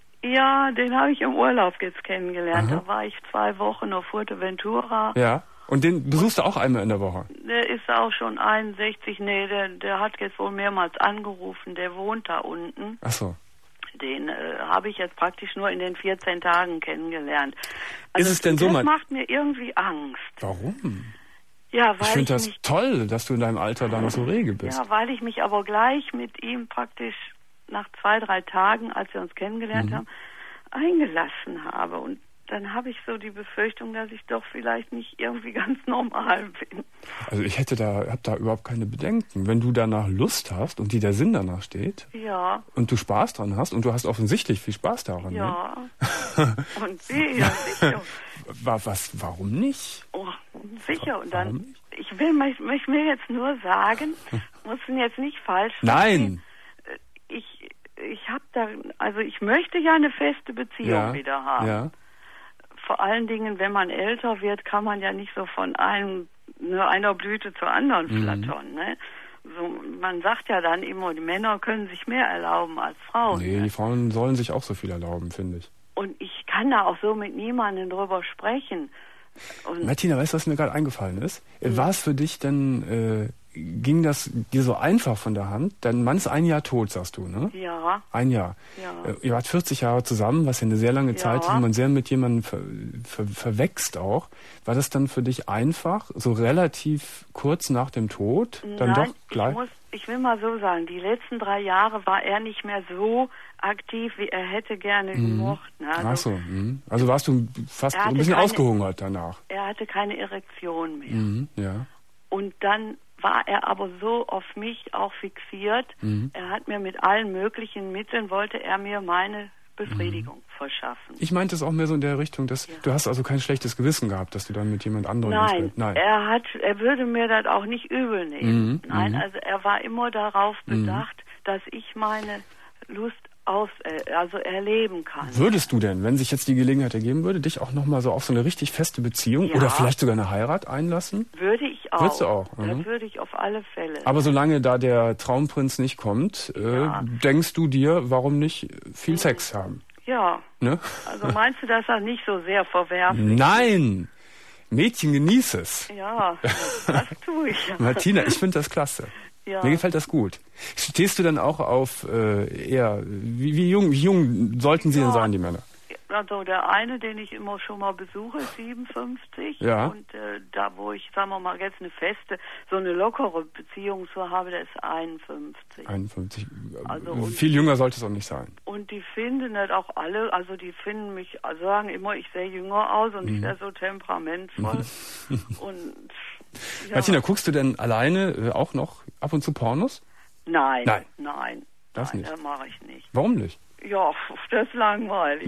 Ja, den habe ich im Urlaub jetzt kennengelernt. Aha. Da war ich zwei Wochen auf Fuerteventura. Ja, und den besuchst du auch einmal in der Woche? Der ist auch schon einundsechzig. Nee, der, der hat jetzt wohl mehrmals angerufen. Der wohnt da unten. Ach so. Den äh, habe ich jetzt praktisch nur in den vierzehn Tagen kennengelernt. Also ist es denn so, das man... macht mir irgendwie Angst. Warum? Ja, weil ich finde das mich, toll, dass du in deinem Alter da noch so rege bist. Ja, weil ich mich aber gleich mit ihm praktisch nach zwei, drei Tagen, als wir uns kennengelernt mhm. haben, eingelassen habe. Und dann habe ich so die Befürchtung, dass ich doch vielleicht nicht irgendwie ganz normal bin. Also ich hätte da, hab da überhaupt keine Bedenken. Wenn du danach Lust hast und dir der Sinn danach steht ja. und du Spaß dran hast und du hast offensichtlich viel Spaß daran. Ja, ne? Und sicher, sicher. Was, was, warum nicht? Oh, sicher. Und dann, ich will, ich will jetzt nur sagen, muss ihn jetzt nicht falsch verstehen. Nein! Ich, ich habe da, also ich möchte ja eine feste Beziehung ja, wieder haben. Ja. Vor allen Dingen, wenn man älter wird, kann man ja nicht so von einem, nur einer Blüte zur anderen mhm. flattern. Ne? So, man sagt ja dann immer, die Männer können sich mehr erlauben als Frauen. Nee, ne? die Frauen sollen sich auch so viel erlauben, finde ich. Und ich kann da auch so mit niemandem drüber sprechen. Und Martina, weißt du, was mir gerade eingefallen ist? Mhm. War es für dich denn, äh, ging das dir so einfach von der Hand? Dein Mann ist ein Jahr tot, sagst du, ne? Ja. Ein Jahr. Ja. Äh, ihr wart vierzig Jahre zusammen, was ja eine sehr lange ja. Zeit ist, wo man sehr mit jemandem ver, ver, verwächst auch. War das dann für dich einfach, so relativ kurz nach dem Tod? Dann Nein, doch gleich? Ich, muss, ich will mal so sagen, die letzten drei Jahre war er nicht mehr so aktiv, wie er hätte gerne mhm. gemocht. Ne? Also, Ach so, mh. Also warst du fast ein bisschen keine, ausgehungert danach. Er hatte keine Erektion mehr. Mhm, ja. Und dann war er aber so auf mich auch fixiert. Mhm. Er hat mir mit allen möglichen Mitteln, wollte er mir meine Befriedigung mhm. verschaffen. Ich meinte es auch mehr so in der Richtung, dass ja. du hast also kein schlechtes Gewissen gehabt, dass du dann mit jemand anderem... Nein, Nein. Er, hat, er würde mir das auch nicht übel nehmen. Mhm. Nein, mhm. also er war immer darauf bedacht, mhm. dass ich meine Lust aus, also erleben kann. Würdest du denn, wenn sich jetzt die Gelegenheit ergeben würde, dich auch nochmal so auf so eine richtig feste Beziehung ja. oder vielleicht sogar eine Heirat einlassen? Würde ich auch. Würdest du auch? Mhm. Das würde ich auf alle Fälle. Aber solange da der Traumprinz nicht kommt, ja. äh, denkst du dir, warum nicht viel mhm. Sex haben? Ja. Ne? Also meinst du, dass er nicht so sehr verwerflich ist? Nein! Mädchen, genieß es. Ja, das, das tue ich. Martina, ich finde das klasse. Ja. Mir gefällt das gut. Stehst du dann auch auf äh, eher, wie, wie, jung, wie jung sollten sie ja. denn sein, die Männer? Also der eine, den ich immer schon mal besuche, ist siebenundfünfzig. Ja. Und äh, da, wo ich, sagen wir mal, jetzt eine feste, so eine lockere Beziehung zu habe, der ist einundfünfzig. einundfünfzig. Also viel jünger sollte es auch nicht sein. Und die finden das auch alle, also die finden mich, also sagen immer, ich sehe jünger aus und mhm. ich wäre so temperamentvoll. und ja. Martina, guckst du denn alleine äh, auch noch ab und zu Pornos? Nein. Nein. Nein. Das Nein, nicht. das mache ich nicht. Warum nicht? Ja, das ist langweilig.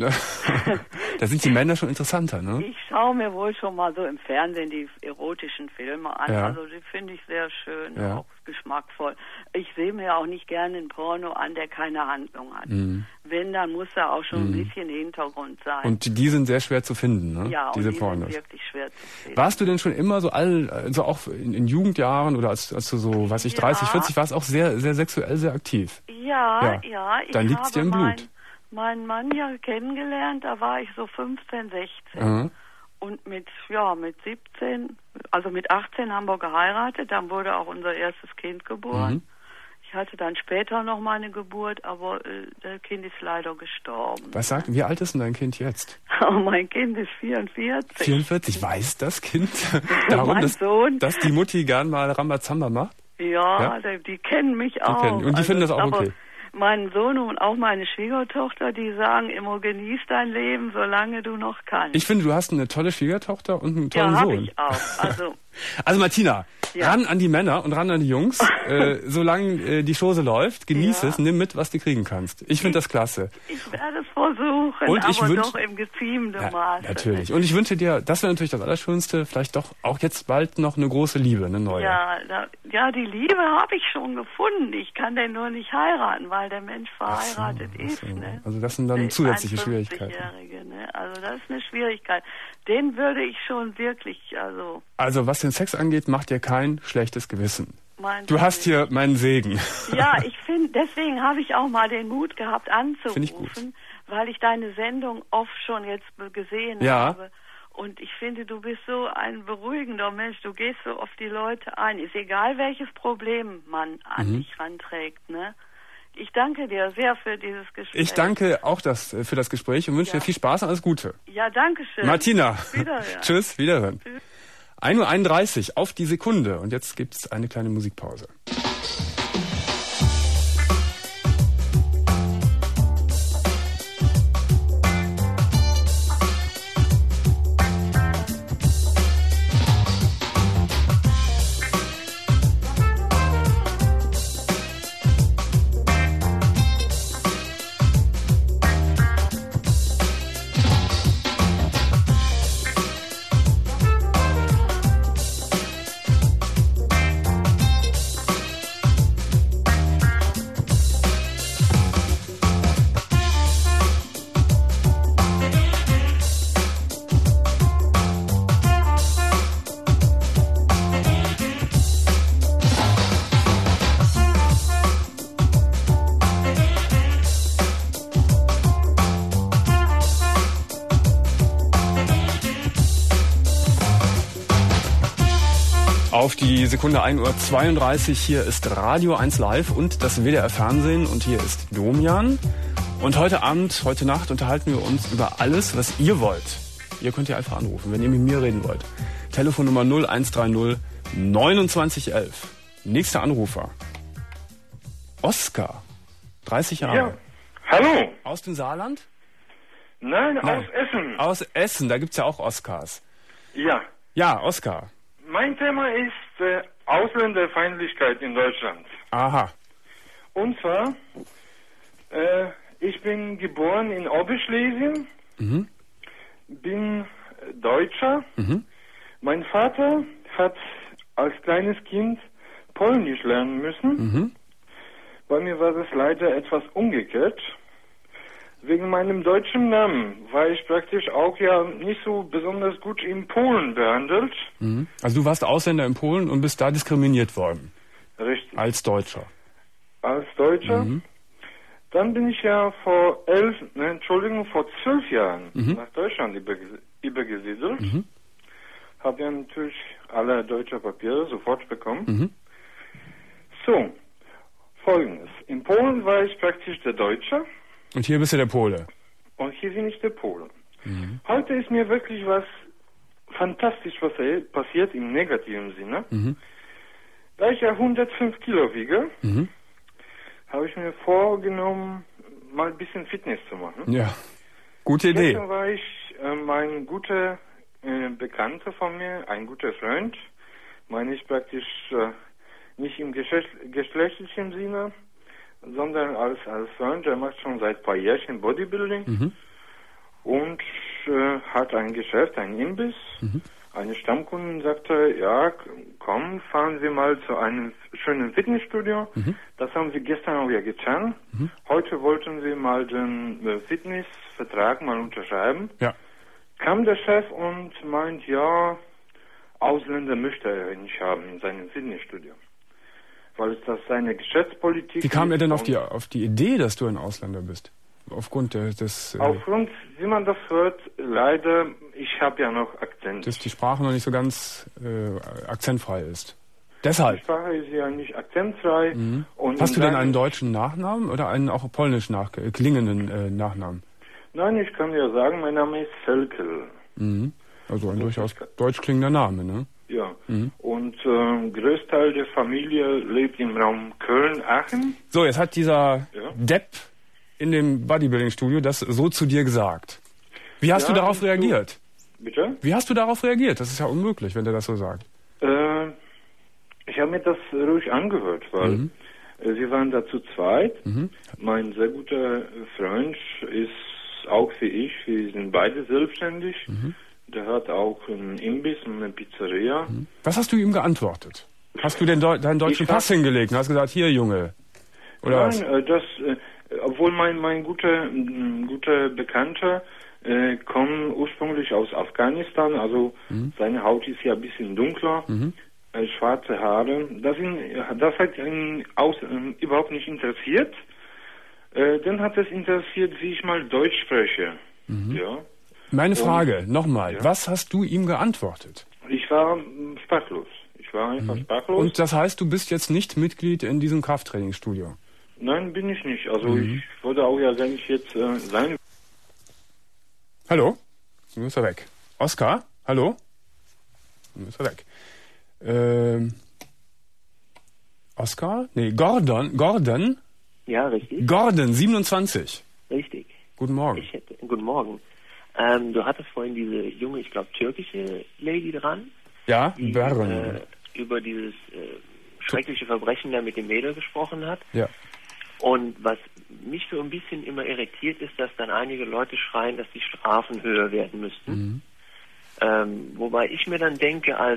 Da sind die Männer schon interessanter, ne? Ich schaue mir wohl schon mal so im Fernsehen die erotischen Filme an. Ja. Also die finde ich sehr schön, ja. auch geschmackvoll. Ich sehe mir auch nicht gerne einen Porno an, der keine Handlung hat. Mhm. Wenn, dann muss da auch schon mhm. ein bisschen Hintergrund sein. Und die sind sehr schwer zu finden, ne? Ja, diese und die Pornos. sind wirklich schwer zu finden. Warst du denn schon immer so all, also auch in, in Jugendjahren oder als, als du so, weiß ich, dreißig, ja. vierzig warst, auch sehr, sehr sexuell, sehr aktiv? Ja, ja. ja ich dann liegt's dir im Blut. Mein, meinen Mann ja kennengelernt, da war ich so fünfzehn, sechzehn. Mhm. Und mit, ja, mit siebzehn, also mit achtzehn haben wir geheiratet, dann wurde auch unser erstes Kind geboren. Mhm. Ich hatte dann später noch mal eine Geburt, aber äh, das Kind ist leider gestorben. Was sagt, wie alt ist denn dein Kind jetzt? Oh, mein Kind ist vierundvierzig. vierundvierzig, weiß das Kind darum, mein dass, Sohn. dass die Mutti gern mal Rambazamba macht? Ja, ja? Die, die kennen mich die auch. Kennen. Und die also, finden das auch okay? Mein Sohn und auch meine Schwiegertochter, die sagen immer, genieß dein Leben, solange du noch kannst. Ich finde, du hast eine tolle Schwiegertochter und einen tollen ja, Sohn. Ja, habe ich auch. Also, also Martina, ja. ran an die Männer und ran an die Jungs. äh, solange äh, die Chose läuft, genieß ja. es, nimm mit, was du kriegen kannst. Ich finde das klasse. Ich werde es versuchen, und ich aber wünsch, doch im geziemten ja, Maße. Natürlich. Und ich wünsche dir, das wäre natürlich das Allerschönste, vielleicht doch auch jetzt bald noch eine große Liebe, eine neue. Ja, da, ja die Liebe habe ich schon gefunden. Ich kann den nur nicht heiraten, weil der Mensch verheiratet so, ist. so. Ne? Also das sind dann der zusätzliche Schwierigkeiten. Dinge, ne? Also das ist eine Schwierigkeit. Den würde ich schon wirklich, also... Also was den Sex angeht, macht dir kein schlechtes Gewissen. Mein du hast hier meinen Segen. Ja, ich finde, deswegen habe ich auch mal den Mut gehabt anzurufen, ich gut. weil ich deine Sendung oft schon jetzt gesehen ja. habe. Und ich finde, du bist so ein beruhigender Mensch. Du gehst so auf die Leute ein. Ist egal, welches Problem man an mhm. dich ranträgt, ne? Ich danke dir sehr für dieses Gespräch. Ich danke auch das, für das Gespräch und wünsche ja. dir viel Spaß und alles Gute. Ja, danke schön. Martina. Wiederhören. Tschüss, wiederhören. Tschüss. ein Uhr einunddreißig auf die Sekunde und jetzt gibt es eine kleine Musikpause. Auf die Sekunde ein Uhr zweiunddreißig, hier ist Radio eins Live und das W D R Fernsehen und hier ist Domian. Und heute Abend, heute Nacht unterhalten wir uns über alles, was ihr wollt. Ihr könnt ja einfach anrufen, wenn ihr mit mir reden wollt. Telefonnummer null eins drei null neunundzwanzig elf. Nächster Anrufer. Oskar, dreißig Jahre. Ja, hallo. Aus dem Saarland? Nein, Nein, aus Essen. Aus Essen, da gibt's ja auch Oskars. Ja. Ja, Oskar. Mein Thema ist äh, Ausländerfeindlichkeit in Deutschland. Aha. Und zwar, äh, ich bin geboren in Oberschlesien, mhm. bin Deutscher. Mhm. Mein Vater hat als kleines Kind Polnisch lernen müssen. Mhm. Bei mir war das leider etwas umgekehrt. Wegen meinem deutschen Namen war ich praktisch auch ja nicht so besonders gut in Polen behandelt. Mhm. Also du warst Ausländer in Polen und bist da diskriminiert worden? Richtig. Als Deutscher? Als Deutscher. Mhm. Dann bin ich ja vor elf, ne, Entschuldigung, vor zwölf Jahren mhm. nach Deutschland überges übergesiedelt. Mhm. Habe ja natürlich alle deutsche Papiere sofort bekommen. Mhm. So, Folgendes. In Polen war ich praktisch der Deutsche. Und hier bist du der Pole. Und hier bin ich der Pole. Mhm. Heute ist mir wirklich was fantastisch was passiert im negativen Sinne. Mhm. Da ich ja hundertfünf Kilo wiege, mhm. habe ich mir vorgenommen, mal ein bisschen Fitness zu machen. Ja, gute Idee. Gestern war ich, äh, mein guter äh, Bekannter von mir, ein guter Freund, meine ich praktisch äh, nicht im Geschlecht, geschlechtlichen Sinne, sondern als, als Freund, der macht schon seit ein paar Jahren Bodybuilding mhm. und äh, hat ein Geschäft, ein Imbiss. Mhm. Eine Stammkundin sagte, ja, komm, fahren Sie mal zu einem schönen Fitnessstudio. Mhm. Das haben Sie gestern auch ja getan. Mhm. Heute wollten Sie mal den äh, Fitnessvertrag mal unterschreiben. Ja. Kam der Chef und meint, ja, Ausländer möchte er nicht haben in seinem Fitnessstudio. Weil es das seine Geschäftspolitik Wie kam er ist denn auf die, auf die Idee, dass du ein Ausländer bist? Aufgrund der, des... Äh, Aufgrund, wie man das hört, leider, ich habe ja noch Akzent. Dass die Sprache noch nicht so ganz äh, akzentfrei ist. Deshalb. Die Sprache ist ja nicht akzentfrei. Mhm. Und Hast du denn einen deutschen Nachnamen oder einen auch polnisch nach, äh, klingenden äh, Nachnamen? Nein, ich kann ja sagen, mein Name ist Selkel. Mhm. Also ein durchaus deutsch klingender Name, ne? Ja. Mhm. Und äh, Großteil der Familie lebt im Raum Köln-Aachen. So, jetzt hat dieser ja. Depp in dem Bodybuilding-Studio das so zu dir gesagt. Wie hast ja, du darauf reagiert? Du, bitte? Wie hast du darauf reagiert? Das ist ja unmöglich, wenn der das so sagt. Äh, ich habe mir das ruhig angehört, weil mhm. äh, wir waren da zu zweit. Mhm. Mein sehr guter Freund ist auch wie ich, wir sind beide selbstständig. Mhm. Der hat auch einen Imbiss und eine Pizzeria. Mhm. Was hast du ihm geantwortet? Hast du den Deu deinen deutschen ich Pass hab... hingelegt und hast gesagt, hier Junge? Oder Nein, was? das, äh, obwohl mein mein guter, guter Bekannter äh, kommt ursprünglich aus Afghanistan, also mhm. seine Haut ist ja ein bisschen dunkler, mhm. äh, schwarze Haare. Das, ihn, das hat ihn aus, äh, überhaupt nicht interessiert. Äh, dann hat es interessiert, wie ich mal Deutsch spreche. Mhm. Ja. Meine Frage, nochmal, ja. Was hast du ihm geantwortet? Ich war ähm, sprachlos. Ich war einfach mhm. sprachlos. Und das heißt, du bist jetzt nicht Mitglied in diesem Krafttrainingsstudio? Nein, bin ich nicht. Also mhm. ich würde auch ja gar nicht jetzt äh, sein. Hallo? Nun ist er weg. Oskar? Hallo? Nun ist er weg. Ähm, Oskar? Nee, Gordon. Gordon? Ja, richtig. Gordon, siebenundzwanzig. Richtig. Guten Morgen. Ich hätte, guten Morgen. Ähm, du hattest vorhin diese junge, ich glaube, türkische Lady dran. Ja, die Bern. äh, über dieses äh, schreckliche Verbrechen da mit dem Mädel gesprochen hat. Ja. Und was mich so ein bisschen immer irritiert, ist, dass dann einige Leute schreien, dass die Strafen höher werden müssten. Mhm. Ähm, wobei ich mir dann denke, als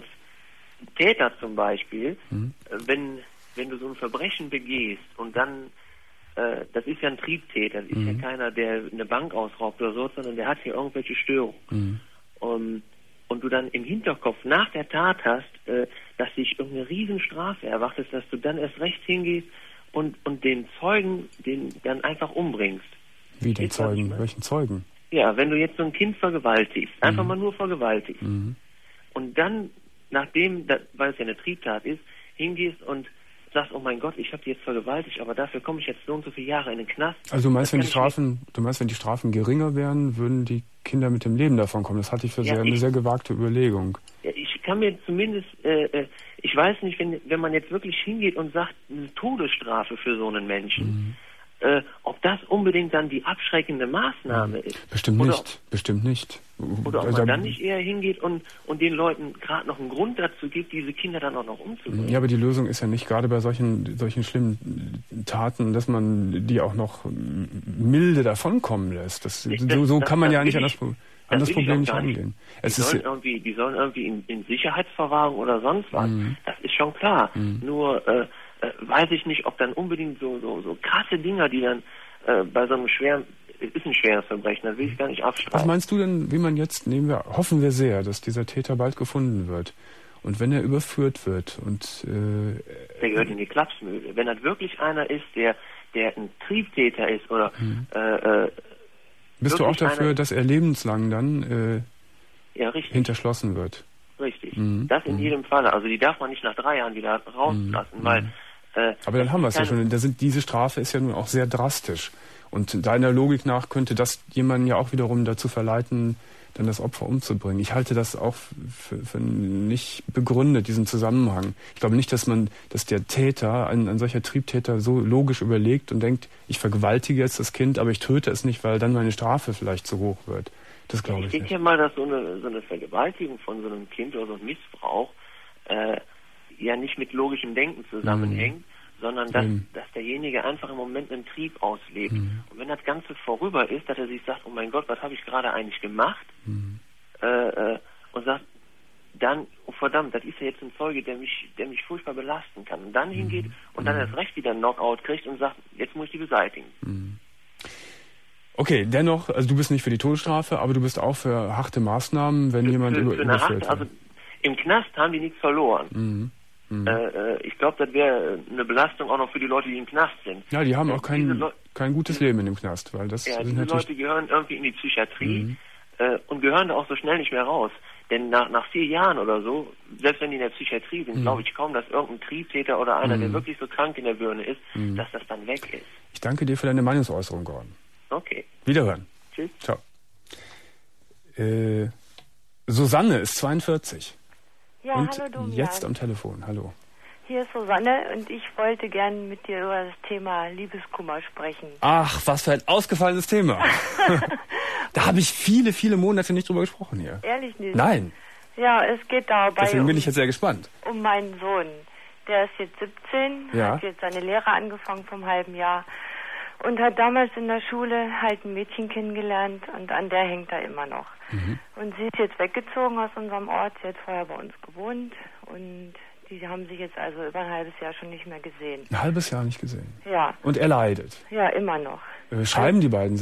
Täter zum Beispiel, mhm. wenn, wenn du so ein Verbrechen begehst und dann, äh, das ist ja ein Triebtäter, das mhm. ist ja keiner, der eine Bank ausraubt oder so, sondern der hat hier irgendwelche Störungen. Mhm. Um, und du dann im Hinterkopf nach der Tat hast, äh, dass dich irgendeine Riesenstrafe erwartet, dass du dann erst recht hingehst und, und den Zeugen den dann einfach umbringst. Wie den Zeugen? Welchen Zeugen? Ja, wenn du jetzt so ein Kind vergewaltigst, einfach mhm. mal nur vergewaltigst mhm. und dann, nachdem, weil es ja eine Triebtat ist, hingehst und sagst, oh mein Gott, ich habe die jetzt vergewaltigt, aber dafür komme ich jetzt so und so viele Jahre in den Knast. Also du meinst, wenn die Strafen, du meinst, wenn die Strafen geringer wären, würden die Kinder mit dem Leben davon kommen? Das hatte ich für ja, sehr, ich, eine sehr gewagte Überlegung. Ja, ich kann mir zumindest, äh, ich weiß nicht, wenn, wenn man jetzt wirklich hingeht und sagt, eine Todesstrafe für so einen Menschen, mhm. äh, ob das unbedingt dann die abschreckende Maßnahme mhm. ist. Bestimmt oder nicht, ob, bestimmt nicht. Oder ob man dann nicht eher hingeht und, und den Leuten gerade noch einen Grund dazu gibt, diese Kinder dann auch noch umzubringen. Ja, aber die Lösung ist ja nicht gerade bei solchen, solchen schlimmen Taten, dass man die auch noch milde davonkommen lässt. Das, das, so so das, kann man ja nicht an das, an das, das Problem nicht angehen. Die sollen, irgendwie, die sollen irgendwie in, in Sicherheitsverwahrung oder sonst was. Mhm. Das ist schon klar. Mhm. Nur äh, äh, weiß ich nicht, ob dann unbedingt so, so, so krasse Dinger, die dann äh, bei so einem schweren, es ist ein schweres Verbrechen, das will ich gar nicht abstreiten. Was meinst du denn, wie man jetzt, nehmen wir, hoffen wir sehr, dass dieser Täter bald gefunden wird. Und wenn er überführt wird und... Äh, der gehört in die Klapsmühle. Wenn das wirklich einer ist, der, der ein Triebtäter ist oder... Mhm. Äh, äh, Bist du auch dafür, dass er lebenslang dann äh, ja, richtig. hinterschlossen wird? Richtig. Mhm. Das in mhm. jedem Falle. Also die darf man nicht nach drei Jahren wieder rauslassen, mhm. weil... Äh, Aber dann haben wir es ja schon. Da sind, diese Strafe ist ja nun auch sehr drastisch. Und deiner Logik nach könnte das jemanden ja auch wiederum dazu verleiten, dann das Opfer umzubringen. Ich halte das auch für, für nicht begründet, diesen Zusammenhang. Ich glaube nicht, dass man, dass der Täter, ein, ein solcher Triebtäter so logisch überlegt und denkt, ich vergewaltige jetzt das Kind, aber ich töte es nicht, weil dann meine Strafe vielleicht zu hoch wird. Das glaube ich, ich nicht. Ich denke ja mal, dass so eine, so eine Vergewaltigung von so einem Kind oder so ein Missbrauch äh, ja nicht mit logischem Denken zusammenhängt, mhm. sondern dass, mhm. dass derjenige einfach im Moment einen Trieb auslebt. Mhm. Und wenn das Ganze vorüber ist, dass er sich sagt, oh mein Gott, was habe ich gerade eigentlich gemacht? Mhm. Äh, äh, und sagt, dann, oh verdammt, das ist ja jetzt ein Zeuge, der mich, der mich furchtbar belasten kann. Und dann mhm. hingeht und dann erst recht wieder einen Knockout kriegt und sagt, jetzt muss ich die beseitigen. Mhm. Okay, dennoch, also du bist nicht für die Todesstrafe, aber du bist auch für harte Maßnahmen, wenn für, jemand für, über, für überführt wird. Also im Knast haben die nichts verloren. Mhm. Mhm. Äh, ich glaube, das wäre eine Belastung auch noch für die Leute, die im Knast sind. Ja, die haben auch kein, kein gutes Leben in dem Knast, weil das ja, sind diese natürlich... Leute gehören irgendwie in die Psychiatrie mhm. äh, und gehören da auch so schnell nicht mehr raus. Denn nach, nach vier Jahren oder so, selbst wenn die in der Psychiatrie sind, mhm. glaube ich kaum, dass irgendein Triebtäter oder einer, mhm. der wirklich so krank in der Birne ist, mhm. dass das dann weg ist. Ich danke dir für deine Meinungsäußerung, Gordon. Okay. Wiederhören. Tschüss. Ciao. Äh, Susanne ist zweiundvierzig. Ja, und hallo Domian. Jetzt am Telefon. Hallo. Hier ist Susanne und ich wollte gerne mit dir über das Thema Liebeskummer sprechen. Ach, was für ein ausgefallenes Thema. Da habe ich viele, viele Monate nicht drüber gesprochen hier. Ehrlich nicht? Nein. Ja, es geht dabei Deswegen bin um, ich jetzt sehr gespannt. um meinen Sohn. Der ist jetzt siebzehn, ja. hat jetzt seine Lehre angefangen vom halben Jahr und hat damals in der Schule halt ein Mädchen kennengelernt und an der hängt er immer noch. Mhm. Und sie ist jetzt weggezogen aus unserem Ort, sie hat vorher bei uns gewohnt und die haben sich jetzt also über ein halbes Jahr schon nicht mehr gesehen. Ein halbes Jahr nicht gesehen? Ja. Und er leidet? Ja, immer noch. Äh, schreiben also, die beiden sich?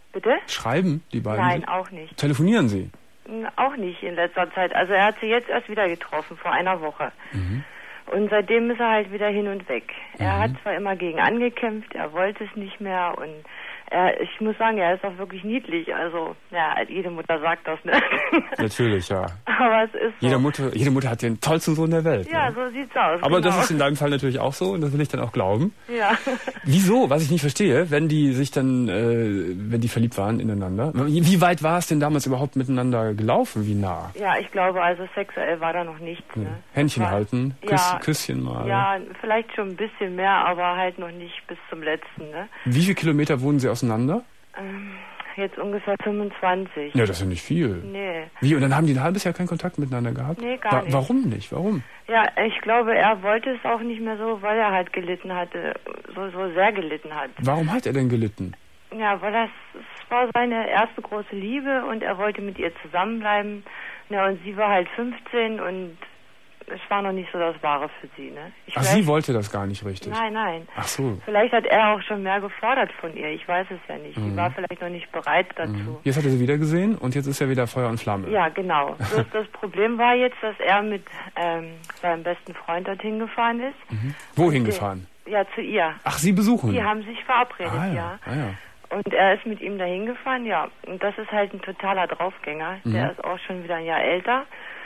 Bitte? Schreiben die beiden? Nein, auch nicht. Telefonieren sie? Auch nicht in letzter Zeit. Also er hat sie jetzt erst wieder getroffen, vor einer Woche. Mhm. Und seitdem ist er halt wieder hin und weg. Mhm. Er hat zwar immer gegen angekämpft, er wollte es nicht mehr und er, ich muss sagen, er ist auch wirklich niedlich. Also, ja, jede Mutter sagt das, ne? Natürlich, ja. Aber es ist so. Jede Mutter, jede Mutter hat den tollsten Sohn der Welt. Ja, ne? so sieht's aus. Aber genau. das ist in deinem Fall natürlich auch so und das will ich dann auch glauben. Ja. Wieso? Was ich nicht verstehe, wenn die sich dann, äh, wenn die verliebt waren ineinander. Wie, wie weit war es denn damals überhaupt miteinander gelaufen? Wie nah? Ja, ich glaube, also sexuell war da noch nichts. Ne? Händchen war, halten, Küss, ja, Küsschen mal. Ja, vielleicht schon ein bisschen mehr, aber halt noch nicht bis zum letzten. Ne? Wie viele Kilometer wohnen sie auseinander? Ähm, jetzt ungefähr fünfundzwanzig. Ja, das ist ja nicht viel. Nee. Wie? Und dann haben die ein halbes Jahr keinen Kontakt miteinander gehabt? Nee, gar Wa- nicht. Warum nicht? Warum? Ja, ich glaube, er wollte es auch nicht mehr so, weil er halt gelitten hatte, so, so sehr gelitten hat. Warum hat er denn gelitten? Ja, weil das, es war seine erste große Liebe und er wollte mit ihr zusammenbleiben. Ja, und sie war halt fünfzehn und es war noch nicht so das Wahre für sie, ne? Ich Ach, sie wollte das gar nicht richtig? Nein, nein. Ach so. Vielleicht hat er auch schon mehr gefordert von ihr, ich weiß es ja nicht. Mhm. Sie war vielleicht noch nicht bereit dazu. Mhm. Jetzt hat er sie wieder gesehen und jetzt ist er wieder Feuer und Flamme. Ja, genau. Das, das Problem war jetzt, dass er mit ähm, seinem besten Freund dorthin gefahren ist. Mhm. Wohin gefahren? Ja, zu ihr. Ach, sie besuchen? Die haben sich verabredet, ah, ja. ja. Ah, ja. Und er ist mit ihm dahin gefahren, ja. Und das ist halt ein totaler Draufgänger. Mhm. Der ist auch schon wieder ein Jahr älter.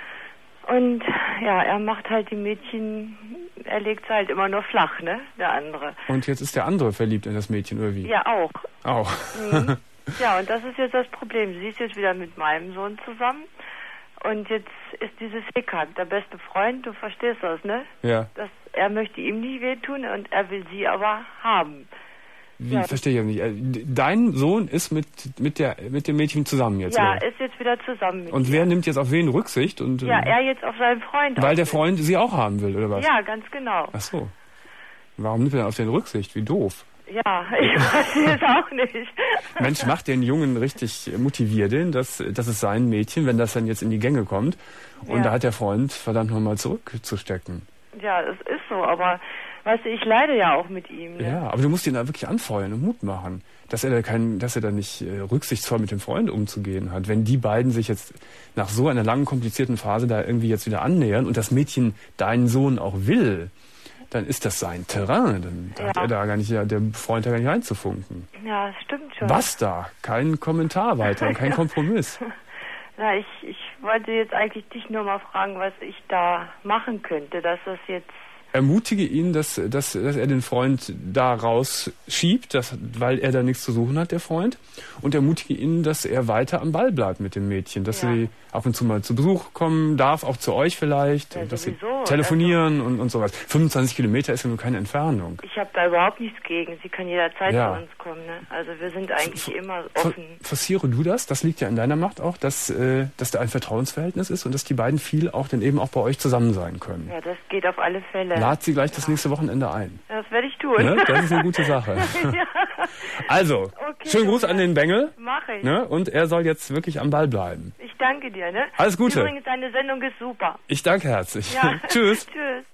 Und ja, er macht halt die Mädchen, er legt sie halt immer nur flach, ne, der andere. Und jetzt ist der andere verliebt in das Mädchen, oder wie? Ja, auch. Auch. Mhm. Ja, und das ist jetzt das Problem. Sie ist jetzt wieder mit meinem Sohn zusammen. Und jetzt ist dieses Hickhack, der beste Freund, du verstehst das, ne? Ja. Das, er möchte ihm nicht wehtun und er will sie aber haben. Wie, Ja. verstehe ich ja nicht. Äh, Dein Sohn ist mit, mit, der, mit dem Mädchen zusammen jetzt, Ja, oder? ist jetzt wieder zusammen mit Und ihr. wer nimmt jetzt auf wen Rücksicht? Und, Ja, äh, er jetzt auf seinen Freund. weil der auf- Freund sie auch haben will, oder was? Ja, ganz genau. Ach so. Warum nimmt er denn auf den Rücksicht? Wie doof. Ja, ich weiß es auch nicht. Mensch, macht den Jungen richtig, motiviert den, dass, das ist sein Mädchen, wenn das dann jetzt in die Gänge kommt. Und Ja. da hat der Freund verdammt nochmal zurückzustecken. Ja, es ist so, aber weißt du, ich leide ja auch mit ihm. Ne? Ja, aber du musst ihn da wirklich anfeuern und Mut machen, dass er da kein, dass er da nicht äh, rücksichtsvoll mit dem Freund umzugehen hat. Wenn die beiden sich jetzt nach so einer langen, komplizierten Phase da irgendwie jetzt wieder annähern und das Mädchen deinen Sohn auch will, dann ist das sein Terrain. Dann Ja. hat er da gar nicht, ja, der Freund da gar nicht reinzufunken. Ja, das stimmt schon. Was da? Kein Kommentar weiter, kein Ja. Kompromiss. Na, ich, ich wollte jetzt eigentlich dich nur mal fragen, was ich da machen könnte, dass das jetzt... Ermutige ihn, dass, dass, dass er den Freund da rausschiebt, dass, weil er da nichts zu suchen hat, der Freund. Und ermutige ihn, dass er weiter am Ball bleibt mit dem Mädchen. Dass Ja. sie ab und zu mal zu Besuch kommen darf, auch zu euch vielleicht. Ja, und dass sie sowieso. telefonieren und, und sowas. fünfundzwanzig Kilometer ist ja nur keine Entfernung. Ich habe da überhaupt nichts gegen. Sie kann jederzeit Ja. zu uns kommen. Ne? Also wir sind eigentlich immer Ver- offen. Forciere du das? Das liegt ja in deiner Macht auch, dass, äh, dass da ein Vertrauensverhältnis ist und dass die beiden viel auch dann eben auch bei euch zusammen sein können. Ja, das geht auf alle Fälle. Lad sie gleich das nächste Wochenende ein. Das werde ich tun. Ne? Das ist eine gute Sache. Ja. Also, Okay, schönen Gruß an den Bengel. Mach ich. Ne? Und er soll jetzt wirklich am Ball bleiben. Ich danke dir, ne? Alles Gute. Übrigens, deine Sendung ist super. Ich danke herzlich. Ja. Tschüss. Tschüss.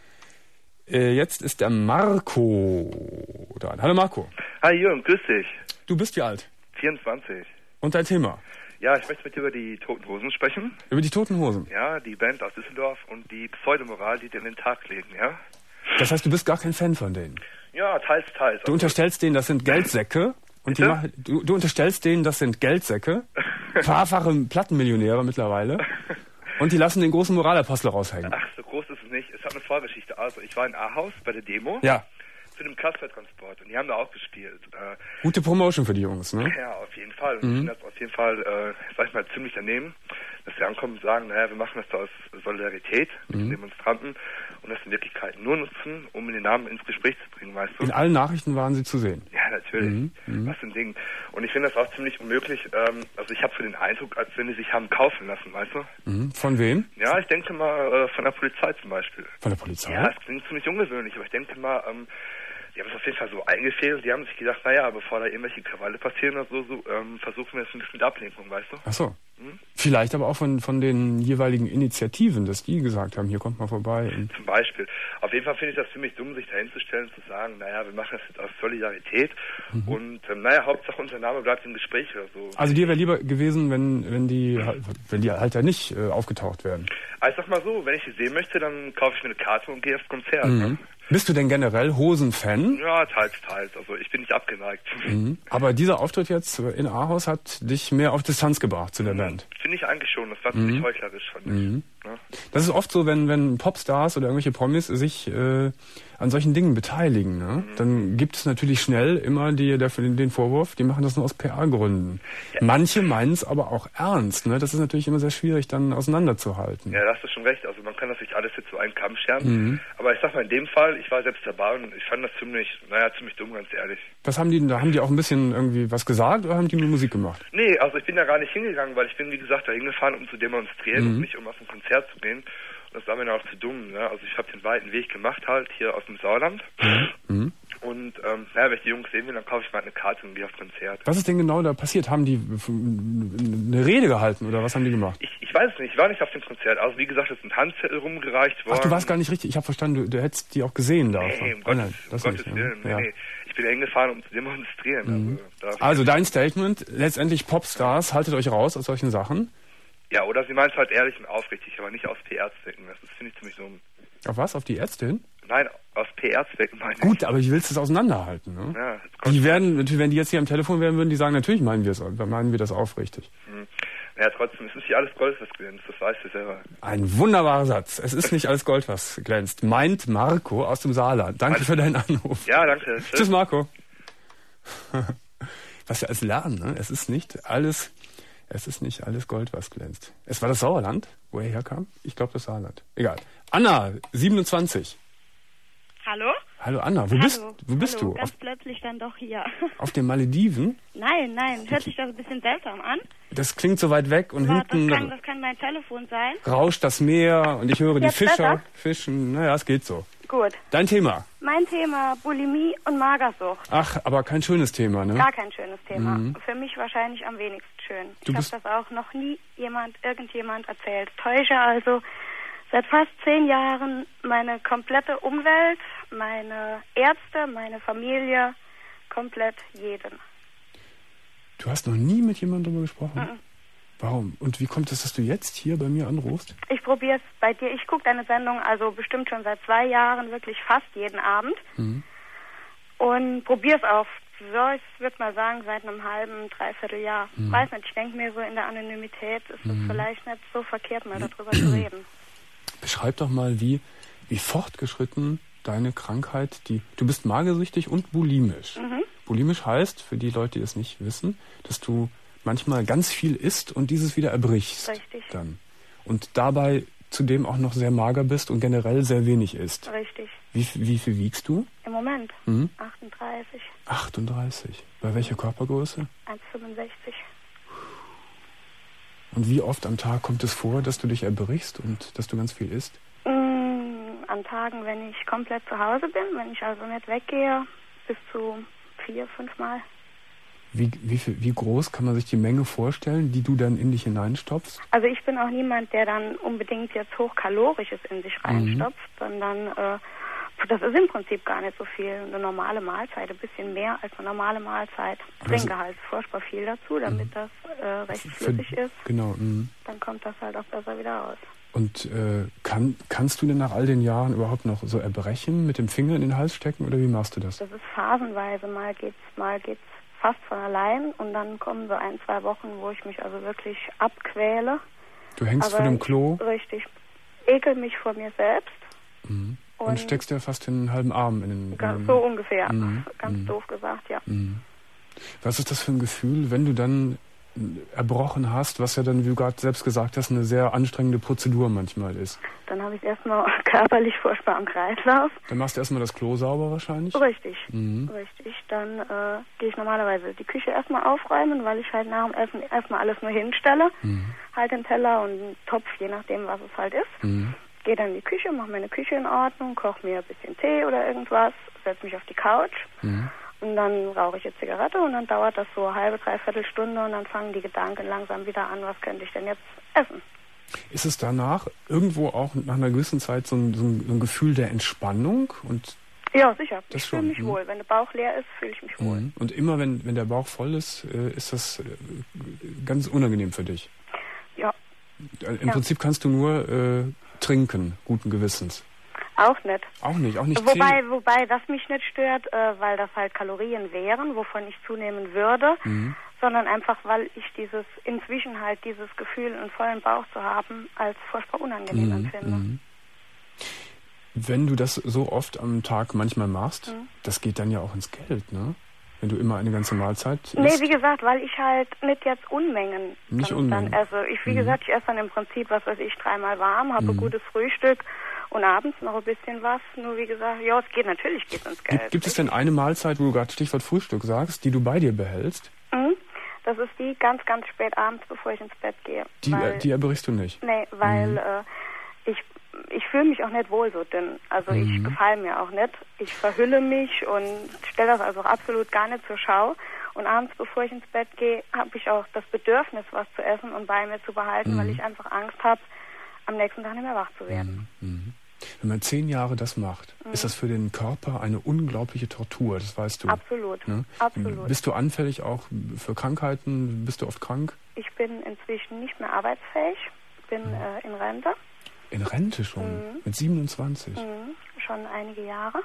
Äh, jetzt ist der Marco dran. Hallo Marco. Hi Jürgen, grüß dich. Du bist wie alt? vierundzwanzig. Und dein Thema? Ja, ich möchte mit dir über die Toten Hosen sprechen. Über die Toten Hosen. Ja, die Band aus Düsseldorf und die Pseudomoral, die die in den Tag legen, ja? Das heißt, du bist gar kein Fan von denen. Ja, teils, teils. Du unterstellst denen, das sind Geldsäcke. Und die Bitte? machen, du, du unterstellst denen, das sind Geldsäcke. Fahrfache Plattenmillionäre mittlerweile. Und die lassen den großen Moralapostel raushängen. Ach, so groß ist es nicht. Es hat eine Vorgeschichte. Also, ich war in Ahaus bei der Demo. Ja. Zu dem Kaspertransport. Und die haben da auch gespielt. Äh, Gute Promotion für die Jungs, ne? Ja, auf jeden Fall. Und Mhm. ich finde das auf jeden Fall, äh, sag ich mal, ziemlich daneben, dass sie ankommen und sagen, naja, wir machen das da aus Solidarität mit Mhm. den Demonstranten und das in Wirklichkeit nur nutzen, um den Namen ins Gespräch zu bringen, weißt du? In allen Nachrichten waren sie zu sehen. Ja, natürlich. Mhm, mhm. Was für ein Ding. Und ich finde das auch ziemlich unmöglich. Ähm, also ich habe so den Eindruck, als wenn die sich haben kaufen lassen, weißt du? Mhm. Von wem? Ja, ich denke mal äh, von der Polizei zum Beispiel. Von der Polizei? Ja, das klingt ziemlich ungewöhnlich, aber ich denke mal, ähm, die haben es auf jeden Fall so eingefädelt. Die haben sich gedacht, naja, bevor da irgendwelche Krawalle passieren oder so, so ähm, versuchen wir es ein bisschen mit Ablenkung, weißt du? Ach so. Hm? Vielleicht aber auch von, von den jeweiligen Initiativen, dass die gesagt haben, hier kommt mal vorbei. Und Zum Beispiel. Auf jeden Fall finde ich das ziemlich dumm, sich dahinzustellen und zu sagen, naja, wir machen das jetzt aus Solidarität Mhm. Und ähm, naja, Hauptsache unser Name bleibt im Gespräch oder so. Also dir wäre lieber gewesen, wenn wenn die mhm. wenn die halt da nicht äh, aufgetaucht werden. Also ich sag mal so, wenn ich sie sehen möchte, dann kaufe ich mir eine Karte und gehe aufs Konzert. Mhm. Ne? Bist du denn generell Hosen-Fan? Ja, teils, teils. Also ich bin nicht abgeneigt. Mhm. Aber dieser Auftritt jetzt in Ahaus hat dich mehr auf Distanz gebracht zu der mhm. Band? Finde ich eigentlich schon. Das war ziemlich mhm. heuchlerisch, fand ich. Mhm. Ja. Das ist oft so, wenn, wenn Popstars oder irgendwelche Promis sich äh, an solchen Dingen beteiligen. Ne? Mhm. Dann gibt es natürlich schnell immer die, der, den, den Vorwurf, die machen das nur aus P R-Gründen. Ja. Manche meinen es aber auch ernst. Ne? Das ist natürlich immer sehr schwierig, dann auseinanderzuhalten. Ja, da hast du schon recht. Also man kann das nicht alles jetzt so einen Kamm scheren. Mhm. Aber ich sag mal, in dem Fall, ich war selbst dabei und ich fand das ziemlich, naja, ziemlich dumm, ganz ehrlich. Was haben die denn da? Haben die auch ein bisschen irgendwie was gesagt oder haben die nur Musik gemacht? Nee, also ich bin da gar nicht hingegangen, weil ich bin, wie gesagt, da hingefahren, um zu demonstrieren mhm. und nicht um auf ein Konzert zu gehen. Und das war mir dann auch zu dumm. Ne? Also ich habe den weiten Weg gemacht halt, hier aus dem Sauerland. Mhm. Und ähm, naja, wenn ich die Jungs sehen will, dann kaufe ich mal eine Karte und gehe auf Konzert. Was ist denn genau da passiert? Haben die eine Rede gehalten oder was haben die gemacht? Ich, ich weiß es nicht, ich war nicht auf dem Konzert. Also wie gesagt, es sind Handzettel rumgereicht worden. Ach, du warst gar nicht richtig. Ich habe verstanden, du, du hättest die auch gesehen da. Nee, um oh, nein, Gottes, das um nicht, Gottes Willen. Ja. Nee, nee. Ich bin hingefahren, um zu demonstrieren. Mhm. Also, also dein Statement, letztendlich Popstars, haltet euch raus aus solchen Sachen. Ja, oder sie meint es halt ehrlich und aufrichtig, aber nicht aus P R-Zwecken. Das finde ich ziemlich dumm. Auf was? Auf die Ärztin? Nein, aus P R-Zwecken meine ich. Gut, aber wie willst du das auseinanderhalten? Ne? Ja, die werden, wenn die jetzt hier am Telefon wären, würden die sagen, natürlich meinen wir es, meinen wir das aufrichtig. Hm. Ja, trotzdem, es ist nicht alles Gold, was glänzt, das weißt du selber. Ein wunderbarer Satz. Es ist nicht alles Gold, was glänzt. Meint Marco aus dem Saarland. Danke für deinen Anruf. Ja, danke. Tschüss, Tschüss Marco. Was wir alles lernen, ne? Es ist nicht alles... Es ist nicht alles Gold, was glänzt. Es war das Sauerland, wo er herkam? Ich glaube das Saarland. Egal. Anna, siebenundzwanzig. Hallo? Hallo Anna, wo Hallo. bist, wo bist Hallo. du? Ganz Auf, plötzlich dann doch hier. auf den Malediven? Nein, nein, hört sich das ein bisschen seltsam an. Das klingt so weit weg und Aber hinten das kann, das kann mein Telefon sein. rauscht das Meer und ich höre Jetzt die Fischer besser? fischen. Naja, es geht so. Gut. Dein Thema? Mein Thema Bulimie und Magersucht. Ach, aber kein schönes Thema, ne? Gar kein schönes Thema. Mhm. Für mich wahrscheinlich am wenigsten schön. Du ich habe das auch noch nie jemand, irgendjemand erzählt. Täusche also seit fast zehn Jahren meine komplette Umwelt, meine Ärzte, meine Familie, komplett jeden. Du hast noch nie mit jemandem darüber gesprochen? Mhm. Warum? Und wie kommt es, dass du jetzt hier bei mir anrufst? Ich probiere es bei dir. Ich gucke deine Sendung also bestimmt schon seit zwei Jahren wirklich fast jeden Abend. Mhm. Und probiere es auf, so, ich würde mal sagen, seit einem halben, dreiviertel Jahr. Mhm. Weiß nicht, ich denke mir so in der Anonymität ist es Mhm. vielleicht nicht so verkehrt, mal darüber zu reden. Beschreib doch mal, wie, wie fortgeschritten deine Krankheit, die, du bist magersüchtig und bulimisch. Mhm. Bulimisch heißt, für die Leute, die es nicht wissen, dass du manchmal ganz viel isst und dieses wieder erbrichst. Richtig. Dann. Und dabei zudem auch noch sehr mager bist und generell sehr wenig isst. Richtig. Wie, wie viel wiegst du? Im Moment Mhm. achtunddreißig. achtunddreißig. Bei welcher Körpergröße? eins Komma fünfundsechzig. Und wie oft am Tag kommt es vor, dass du dich erbrichst und dass du ganz viel isst? Mm, an Tagen, wenn ich komplett zu Hause bin, wenn ich also nicht weggehe, bis zu vier, fünf Mal. Wie, wie, viel, wie groß kann man sich die Menge vorstellen, die du dann in dich hineinstopfst? Also ich bin auch niemand, der dann unbedingt jetzt Hochkalorisches in sich reinstopft, Mhm. sondern äh, das ist im Prinzip gar nicht so viel. Eine normale Mahlzeit, ein bisschen mehr als eine normale Mahlzeit. Ich Aber trinke halt furchtbar viel dazu, damit Mhm. das äh, recht Für- flüssig ist. Genau. Mhm. Dann kommt das halt auch besser wieder raus. Und äh, kann, kannst du denn nach all den Jahren überhaupt noch so erbrechen, mit dem Finger in den Hals stecken oder wie machst du das? Das ist phasenweise. Mal geht's, mal geht's fast von allein und dann kommen so ein, zwei Wochen, wo ich mich also wirklich abquäle. Du hängst Aber vor dem ich- Klo Richtig. Ekel mich vor mir selbst. mhm. und, und steckst dir fast den halben Arm in den... Ganz in den so ungefähr. Mhm. Ganz Mhm. doof gesagt, ja. Mhm. Was ist das für ein Gefühl, wenn du dann erbrochen hast, was ja dann, wie du gerade selbst gesagt hast, eine sehr anstrengende Prozedur manchmal ist? Dann habe ich erstmal körperlich furchtbar am Kreislauf. Dann machst du erstmal das Klo sauber wahrscheinlich? Richtig, Mhm. richtig. Dann äh, gehe ich normalerweise die Küche erstmal aufräumen, weil ich halt nach dem Essen erstmal alles nur hinstelle. Mhm. Halt den Teller und einen Topf, je nachdem, was es halt ist. Mhm. Gehe dann in die Küche, mache meine Küche in Ordnung, koche mir ein bisschen Tee oder irgendwas, setze mich auf die Couch. Mhm. Und dann rauche ich eine Zigarette und dann dauert das so eine halbe, dreiviertel Stunde und dann fangen die Gedanken langsam wieder an, was könnte ich denn jetzt essen. Ist es danach irgendwo auch nach einer gewissen Zeit so ein, so ein, so ein Gefühl der Entspannung und Ja, sicher. Das ich fühle mich mhm. wohl. Wenn der Bauch leer ist, fühle ich mich wohl. Mhm. Und immer, wenn, wenn der Bauch voll ist, äh, ist das äh, ganz unangenehm für dich? Ja. Im ja. Prinzip kannst du nur äh, trinken, guten Gewissens. Auch nicht. Auch nicht, auch nicht Wobei, wobei das mich nicht stört, äh, weil das halt Kalorien wären, wovon ich zunehmen würde, mhm. sondern einfach, weil ich dieses, inzwischen halt dieses Gefühl, einen vollen Bauch zu haben, als furchtbar unangenehm mhm. empfinde. Mhm. Wenn du das so oft am Tag manchmal machst, mhm. das geht dann ja auch ins Geld, ne? Wenn du immer eine ganze Mahlzeit isst. Nee, wie gesagt, weil ich halt nicht jetzt Unmengen nicht dann, Unmengen. dann esse. Ich, wie mhm. gesagt, ich esse dann im Prinzip, was weiß ich, dreimal warm, habe mhm. ein gutes Frühstück und abends noch ein bisschen was. Nur wie gesagt, ja, es geht natürlich, geht ins Geld. Gibt, gibt es denn eine Mahlzeit, wo du gerade Stichwort Frühstück sagst, die du bei dir behältst? Mhm. Das ist die ganz, ganz spät abends, bevor ich ins Bett gehe. Die, weil, die erbrichst du nicht? Nee, weil mhm. äh, ich... Ich fühle mich auch nicht wohl so dünn. Also mhm. ich gefalle mir auch nicht. Ich verhülle mich und stelle das also auch absolut gar nicht zur Schau. Und abends, bevor ich ins Bett gehe, habe ich auch das Bedürfnis, was zu essen und bei mir zu behalten, mhm. weil ich einfach Angst habe, am nächsten Tag nicht mehr wach zu werden. Mhm. Wenn man zehn Jahre das macht, mhm. ist das für den Körper eine unglaubliche Tortur, das weißt du. Absolut, ne? absolut. Bist du anfällig auch für Krankheiten? Bist du oft krank? Ich bin inzwischen nicht mehr arbeitsfähig, bin mhm. äh, in Rente. In Rente schon? Mhm. Mit siebenundzwanzig? Mhm. Schon einige Jahre.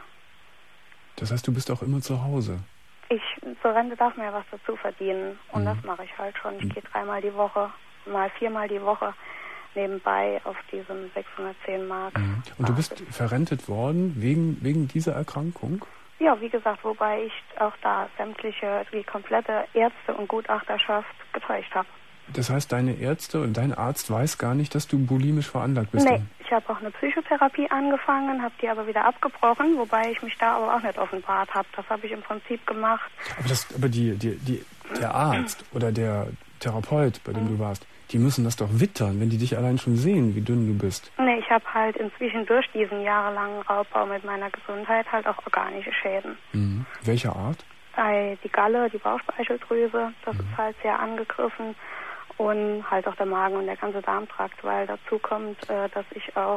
Das heißt, du bist auch immer zu Hause? Ich, zur Rente darf man ja was dazu verdienen. Und mhm. das mache ich halt schon. Ich mhm. gehe dreimal die Woche, mal viermal die Woche nebenbei auf diesem sechshundertzehn Mark. Mhm. Und du bist verrentet worden wegen, wegen dieser Erkrankung? Ja, wie gesagt, wobei ich auch da sämtliche, die komplette Ärzte- und Gutachterschaft getäuscht habe. Das heißt, deine Ärzte und dein Arzt weiß gar nicht, dass du bulimisch veranlagt bist? Nee, ich habe auch eine Psychotherapie angefangen, habe die aber wieder abgebrochen, wobei ich mich da aber auch nicht offenbart habe. Das habe ich im Prinzip gemacht. Aber, das, aber die, die, die, der Arzt oder der Therapeut, bei dem mhm. du warst, die müssen das doch wittern, wenn die dich allein schon sehen, wie dünn du bist. Nee, ich habe halt inzwischen durch diesen jahrelangen Raubbau mit meiner Gesundheit halt auch organische Schäden. Mhm. Welcher Art? Die Galle, die Bauchspeicheldrüse, das mhm. ist halt sehr angegriffen. Und halt auch der Magen und der ganze Darmtrakt, weil dazu kommt, äh, dass ich auch,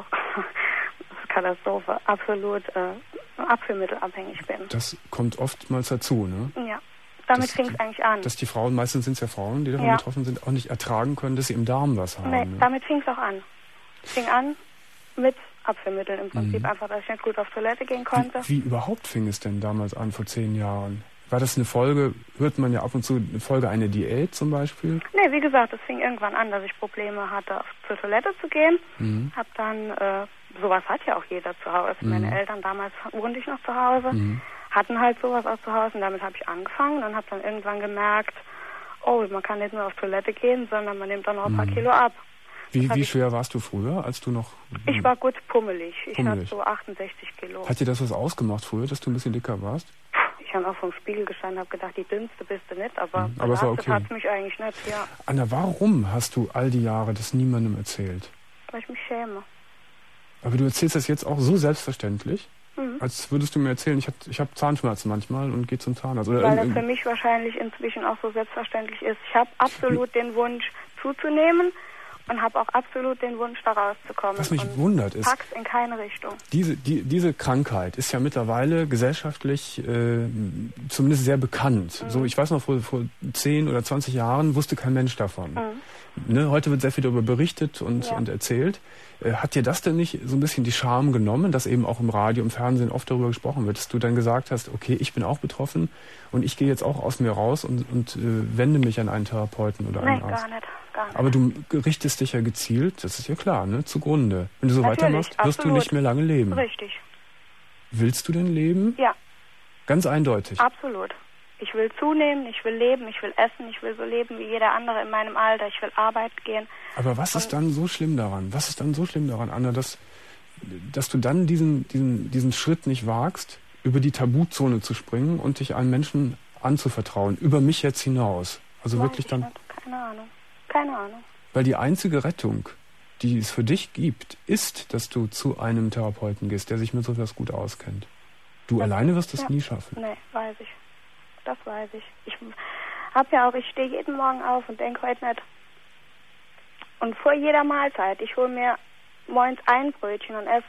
das ist Katastrophe, absolut äh, abführmittelabhängig bin. Das kommt oftmals dazu, ne? Ja, damit fing es eigentlich an. Dass die Frauen, meistens sind es ja Frauen, die davon ja. betroffen sind, auch nicht ertragen können, dass sie im Darm was haben. Nee, ne? damit fing es auch an. Es fing an mit Abführmitteln im Prinzip, mhm. einfach, dass ich nicht gut auf Toilette gehen konnte. Wie, wie überhaupt fing es denn damals an, vor zehn Jahren? War das eine Folge, hört man ja ab und zu, eine Folge einer Diät zum Beispiel? Nee, wie gesagt, es fing irgendwann an, dass ich Probleme hatte, auf, zur Toilette zu gehen. Mhm. Hab dann, äh, sowas hat ja auch jeder zu Hause. Mhm. Meine Eltern, damals wohnte ich noch zu Hause, mhm. hatten halt sowas auch zu Hause und damit habe ich angefangen und habe dann irgendwann gemerkt, oh, man kann nicht nur auf Toilette gehen, sondern man nimmt dann noch ein paar mhm. Kilo ab. Wie, wie schwer warst du früher, als du noch... Ich war gut pummelig. Ich pummelig. hatte so achtundsechzig Kilo. Hat dir das was ausgemacht früher, dass du ein bisschen dicker warst? Ich habe auch vom Spiegel gestanden und habe gedacht, die dünnste bist du nicht, aber, mhm, aber es war okay. hat mich eigentlich nicht, ja. Anna, warum hast du all die Jahre das niemandem erzählt? Weil ich mich schäme. Aber du erzählst das jetzt auch so selbstverständlich, mhm. als würdest du mir erzählen, ich habe ich hab Zahnschmerzen manchmal und gehe zum Zahnarzt. Oder Weil das für mich wahrscheinlich inzwischen auch so selbstverständlich ist. Ich habe absolut den Wunsch zuzunehmen und habe auch absolut den Wunsch, da rauszukommen. Was mich und wundert ist, pack's in keine Richtung. Diese, die, diese Krankheit ist ja mittlerweile gesellschaftlich äh, zumindest sehr bekannt. Mhm. So, ich weiß noch, vor, vor zehn oder zwanzig Jahren wusste kein Mensch davon. Mhm. Ne, heute wird sehr viel darüber berichtet und, ja. und erzählt. Äh, hat dir das denn nicht so ein bisschen die Scham genommen, dass eben auch im Radio, im Fernsehen oft darüber gesprochen wird, dass du dann gesagt hast, okay, ich bin auch betroffen und ich gehe jetzt auch aus mir raus und, und äh, wende mich an einen Therapeuten oder einen Nein, Arzt? gar nicht. Gar nicht. Aber du richtest dich ja gezielt, das ist ja klar, ne, zugrunde. Wenn du so Natürlich, weitermachst, wirst absolut. du nicht mehr lange leben. Richtig. Willst du denn leben? Ja. Ganz eindeutig? Absolut. Ich will zunehmen, ich will leben, ich will essen, ich will so leben wie jeder andere in meinem Alter, ich will arbeiten gehen. Aber was ist dann so schlimm daran? Was ist dann so schlimm daran, Anna, dass, dass du dann diesen, diesen, diesen Schritt nicht wagst, über die Tabuzone zu springen und dich einem Menschen anzuvertrauen, über mich jetzt hinaus? Also Weiß wirklich dann... Nicht. Keine Ahnung. Keine Ahnung. Weil die einzige Rettung, die es für dich gibt, ist, dass du zu einem Therapeuten gehst, der sich mit sowas gut auskennt. Du das alleine wirst es ja. nie schaffen. Nee, weiß ich. Das weiß ich. Ich hab ja auch, ich stehe jeden Morgen auf und denke heute nicht. Und vor jeder Mahlzeit, ich hole mir morgens ein Brötchen und esse das.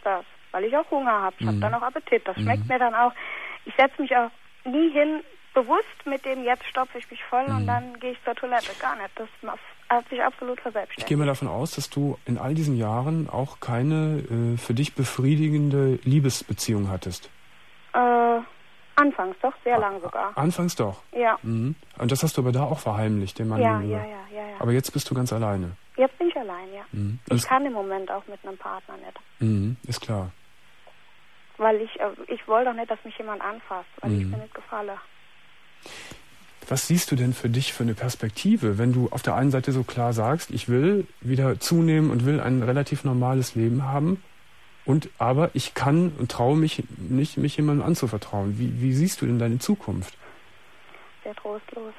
weil ich auch Hunger habe. Ich mhm. habe dann auch Appetit. Das mhm. schmeckt mir dann auch. Ich setze mich auch nie hin, bewusst mit dem, jetzt stopfe ich mich voll mhm. und dann gehe ich zur Toilette. Gar nicht. Das hat sich absolut verselbstständigt. Ich gehe mal davon aus, dass du in all diesen Jahren auch keine äh, für dich befriedigende Liebesbeziehung hattest. Äh, anfangs doch, sehr lang sogar. Anfangs doch? Ja. Mhm. Und das hast du aber da auch verheimlicht, den Mann ja, gegenüber. ja, ja, ja, ja. Aber jetzt bist du ganz alleine. Jetzt bin ich allein, ja. Mhm. Ich kann im Moment auch mit einem Partner nicht. Mhm. Ist klar. Weil ich, äh, ich wollte doch nicht, dass mich jemand anfasst, weil mhm. ich mir nicht gefalle. Was siehst du denn für dich für eine Perspektive, wenn du auf der einen Seite so klar sagst, ich will wieder zunehmen und will ein relativ normales Leben haben, und aber ich kann und traue mich nicht, mich jemandem anzuvertrauen. Wie, wie siehst du denn deine Zukunft? Sehr trostlos.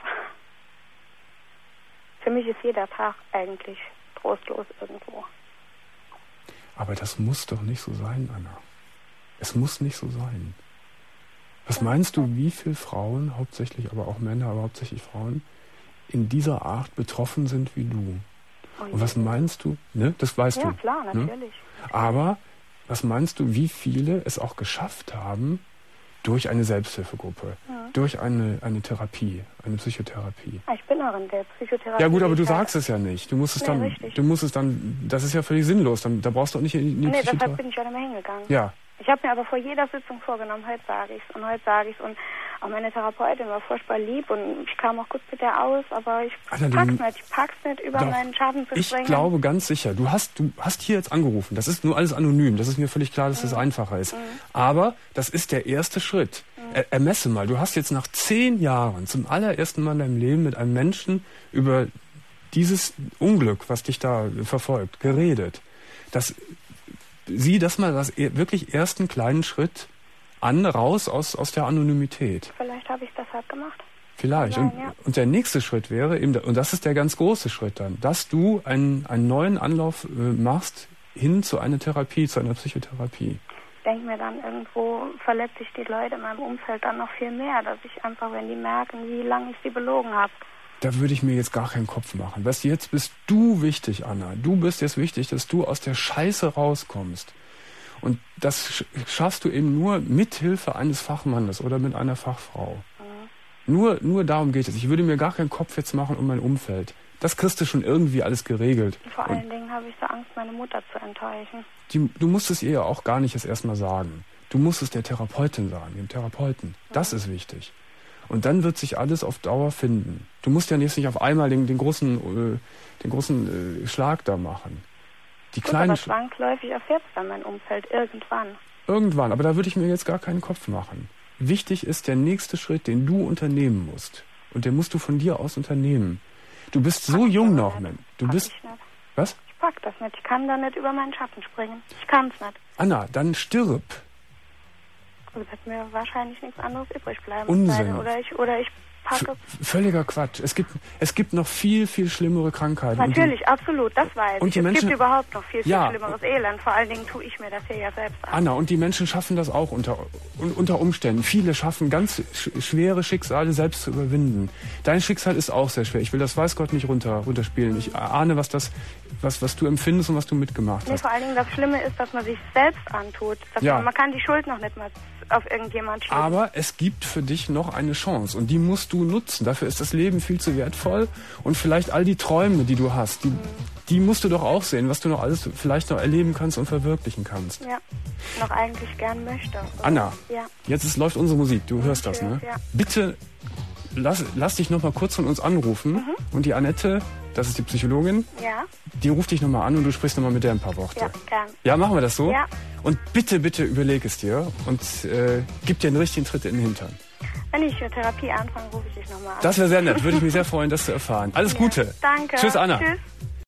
Für mich ist jeder Tag eigentlich trostlos irgendwo. Aber das muss doch nicht so sein, Anna. Es muss nicht so sein. Was meinst du, wie viele Frauen, hauptsächlich aber auch Männer, aber hauptsächlich Frauen, in dieser Art betroffen sind wie du? Und was meinst du, ne, das weißt ja, du. Ja, klar, natürlich. Ne? Aber was meinst du, wie viele es auch geschafft haben, durch eine Selbsthilfegruppe, ja. durch eine, eine Therapie, eine Psychotherapie? Ich bin auch in der Psychotherapie. Ja gut, aber du sagst es ja nicht. Du musst es nee, dann, richtig. du musst es dann, das ist ja völlig sinnlos. Dann, da brauchst du auch nicht in die nee, Psychotherapie. Deshalb bin ich ja nicht mehr hingegangen. Ja. Ich habe mir aber vor jeder Sitzung vorgenommen, heute sage ich es und heute sage ich es. Und auch meine Therapeutin war furchtbar lieb und ich kam auch gut mit der aus, aber ich Alter, pack's nicht, ich pack's nicht, über doch, meinen Schatten zu springen. Ich glaube ganz sicher, du hast, du hast hier jetzt angerufen, das ist nur alles anonym, das ist mir völlig klar, dass mhm. das einfacher ist. Mhm. Aber das ist der erste Schritt. Mhm. Er, ermesse mal, du hast jetzt nach zehn Jahren zum allerersten Mal in deinem Leben mit einem Menschen über dieses Unglück, was dich da verfolgt, geredet. Das Sieh das mal als wirklich ersten kleinen Schritt an, raus aus, aus der Anonymität. Vielleicht habe ich das halt gemacht. Vielleicht. Nein, und, ja. und der nächste Schritt wäre eben, und das ist der ganz große Schritt dann, dass du einen, einen neuen Anlauf äh, machst hin zu einer Therapie, zu einer Psychotherapie. Ich denke mir dann, irgendwo verletze ich die Leute in meinem Umfeld dann noch viel mehr, dass ich einfach, wenn die merken, wie lange ich sie belogen habe. Da würde ich mir jetzt gar keinen Kopf machen. Weißt du, jetzt bist du wichtig, Anna. Du bist jetzt wichtig, dass du aus der Scheiße rauskommst. Und das schaffst du eben nur mit Hilfe eines Fachmannes oder mit einer Fachfrau. Mhm. Nur, nur darum geht es. Ich würde mir gar keinen Kopf jetzt machen um mein Umfeld. Das kriegst du schon irgendwie alles geregelt. Vor allen Und Dingen habe ich so Angst, meine Mutter zu enttäuschen. Die, du musst es ihr ja auch gar nicht jetzt erstmal sagen. Du musst es der Therapeutin sagen, dem Therapeuten. Mhm. Das ist wichtig. Und dann wird sich alles auf Dauer finden. Du musst ja jetzt nicht auf einmal den, den großen, äh, den großen äh, Schlag da machen. Die Gut, kleine aber zwangsläufig erfährt es dann mein Umfeld irgendwann. Irgendwann, aber da würde ich mir jetzt gar keinen Kopf machen. Wichtig ist der nächste Schritt, den du unternehmen musst. Und den musst du von dir aus unternehmen. Du bist so jung noch, Mann. Du pack bist. Ich nicht. Was? Ich pack das nicht. Ich kann da nicht über meinen Schatten springen. Ich kann's nicht. Anna, dann stirb. Also wird mir wahrscheinlich nichts anderes übrig bleiben. Unsinn. Oder ich, oder ich packe. V- völliger Quatsch. Es gibt, es gibt noch viel, viel schlimmere Krankheiten. Natürlich, die, absolut, das weiß und ich. Die es Menschen, gibt überhaupt noch viel, viel ja, schlimmeres Elend. Vor allen Dingen tue ich mir das hier ja selbst an. Anna, und die Menschen schaffen das auch unter, unter Umständen. Viele schaffen ganz sch- schwere Schicksale selbst zu überwinden. Dein Schicksal ist auch sehr schwer. Ich will das weiß Gott nicht runter, runterspielen. Ich ahne, was das, was, was du empfindest und was du mitgemacht nee, hast. Vor allen Dingen das Schlimme ist, dass man sich selbst antut. Dass ja. man, man kann die Schuld noch nicht mal auf irgendjemand schieben. Aber es gibt für dich noch eine Chance und die musst du nutzen. Dafür ist das Leben viel zu wertvoll und vielleicht all die Träume, die du hast, die, mhm. die musst du doch auch sehen, was du noch alles vielleicht noch erleben kannst und verwirklichen kannst. Ja, noch eigentlich gern möchte. Oder? Anna, ja. jetzt ist, läuft unsere Musik, du hörst das, ne? Ja. Bitte lass, lass dich noch mal kurz von uns anrufen mhm. und die Annette, das ist die Psychologin, ja. die ruft dich noch mal an und du sprichst noch mal mit der ein paar Worte. Ja, gern. Ja, machen wir das so? Ja. Und bitte, bitte überleg es dir und äh, gib dir einen richtigen Tritt in den Hintern. Wenn ich Therapie anfange, rufe ich dich nochmal an. Das wäre sehr nett, würde ich mich sehr freuen, das zu erfahren. Alles ja. Gute. Danke. Tschüss, Anna. Tschüss.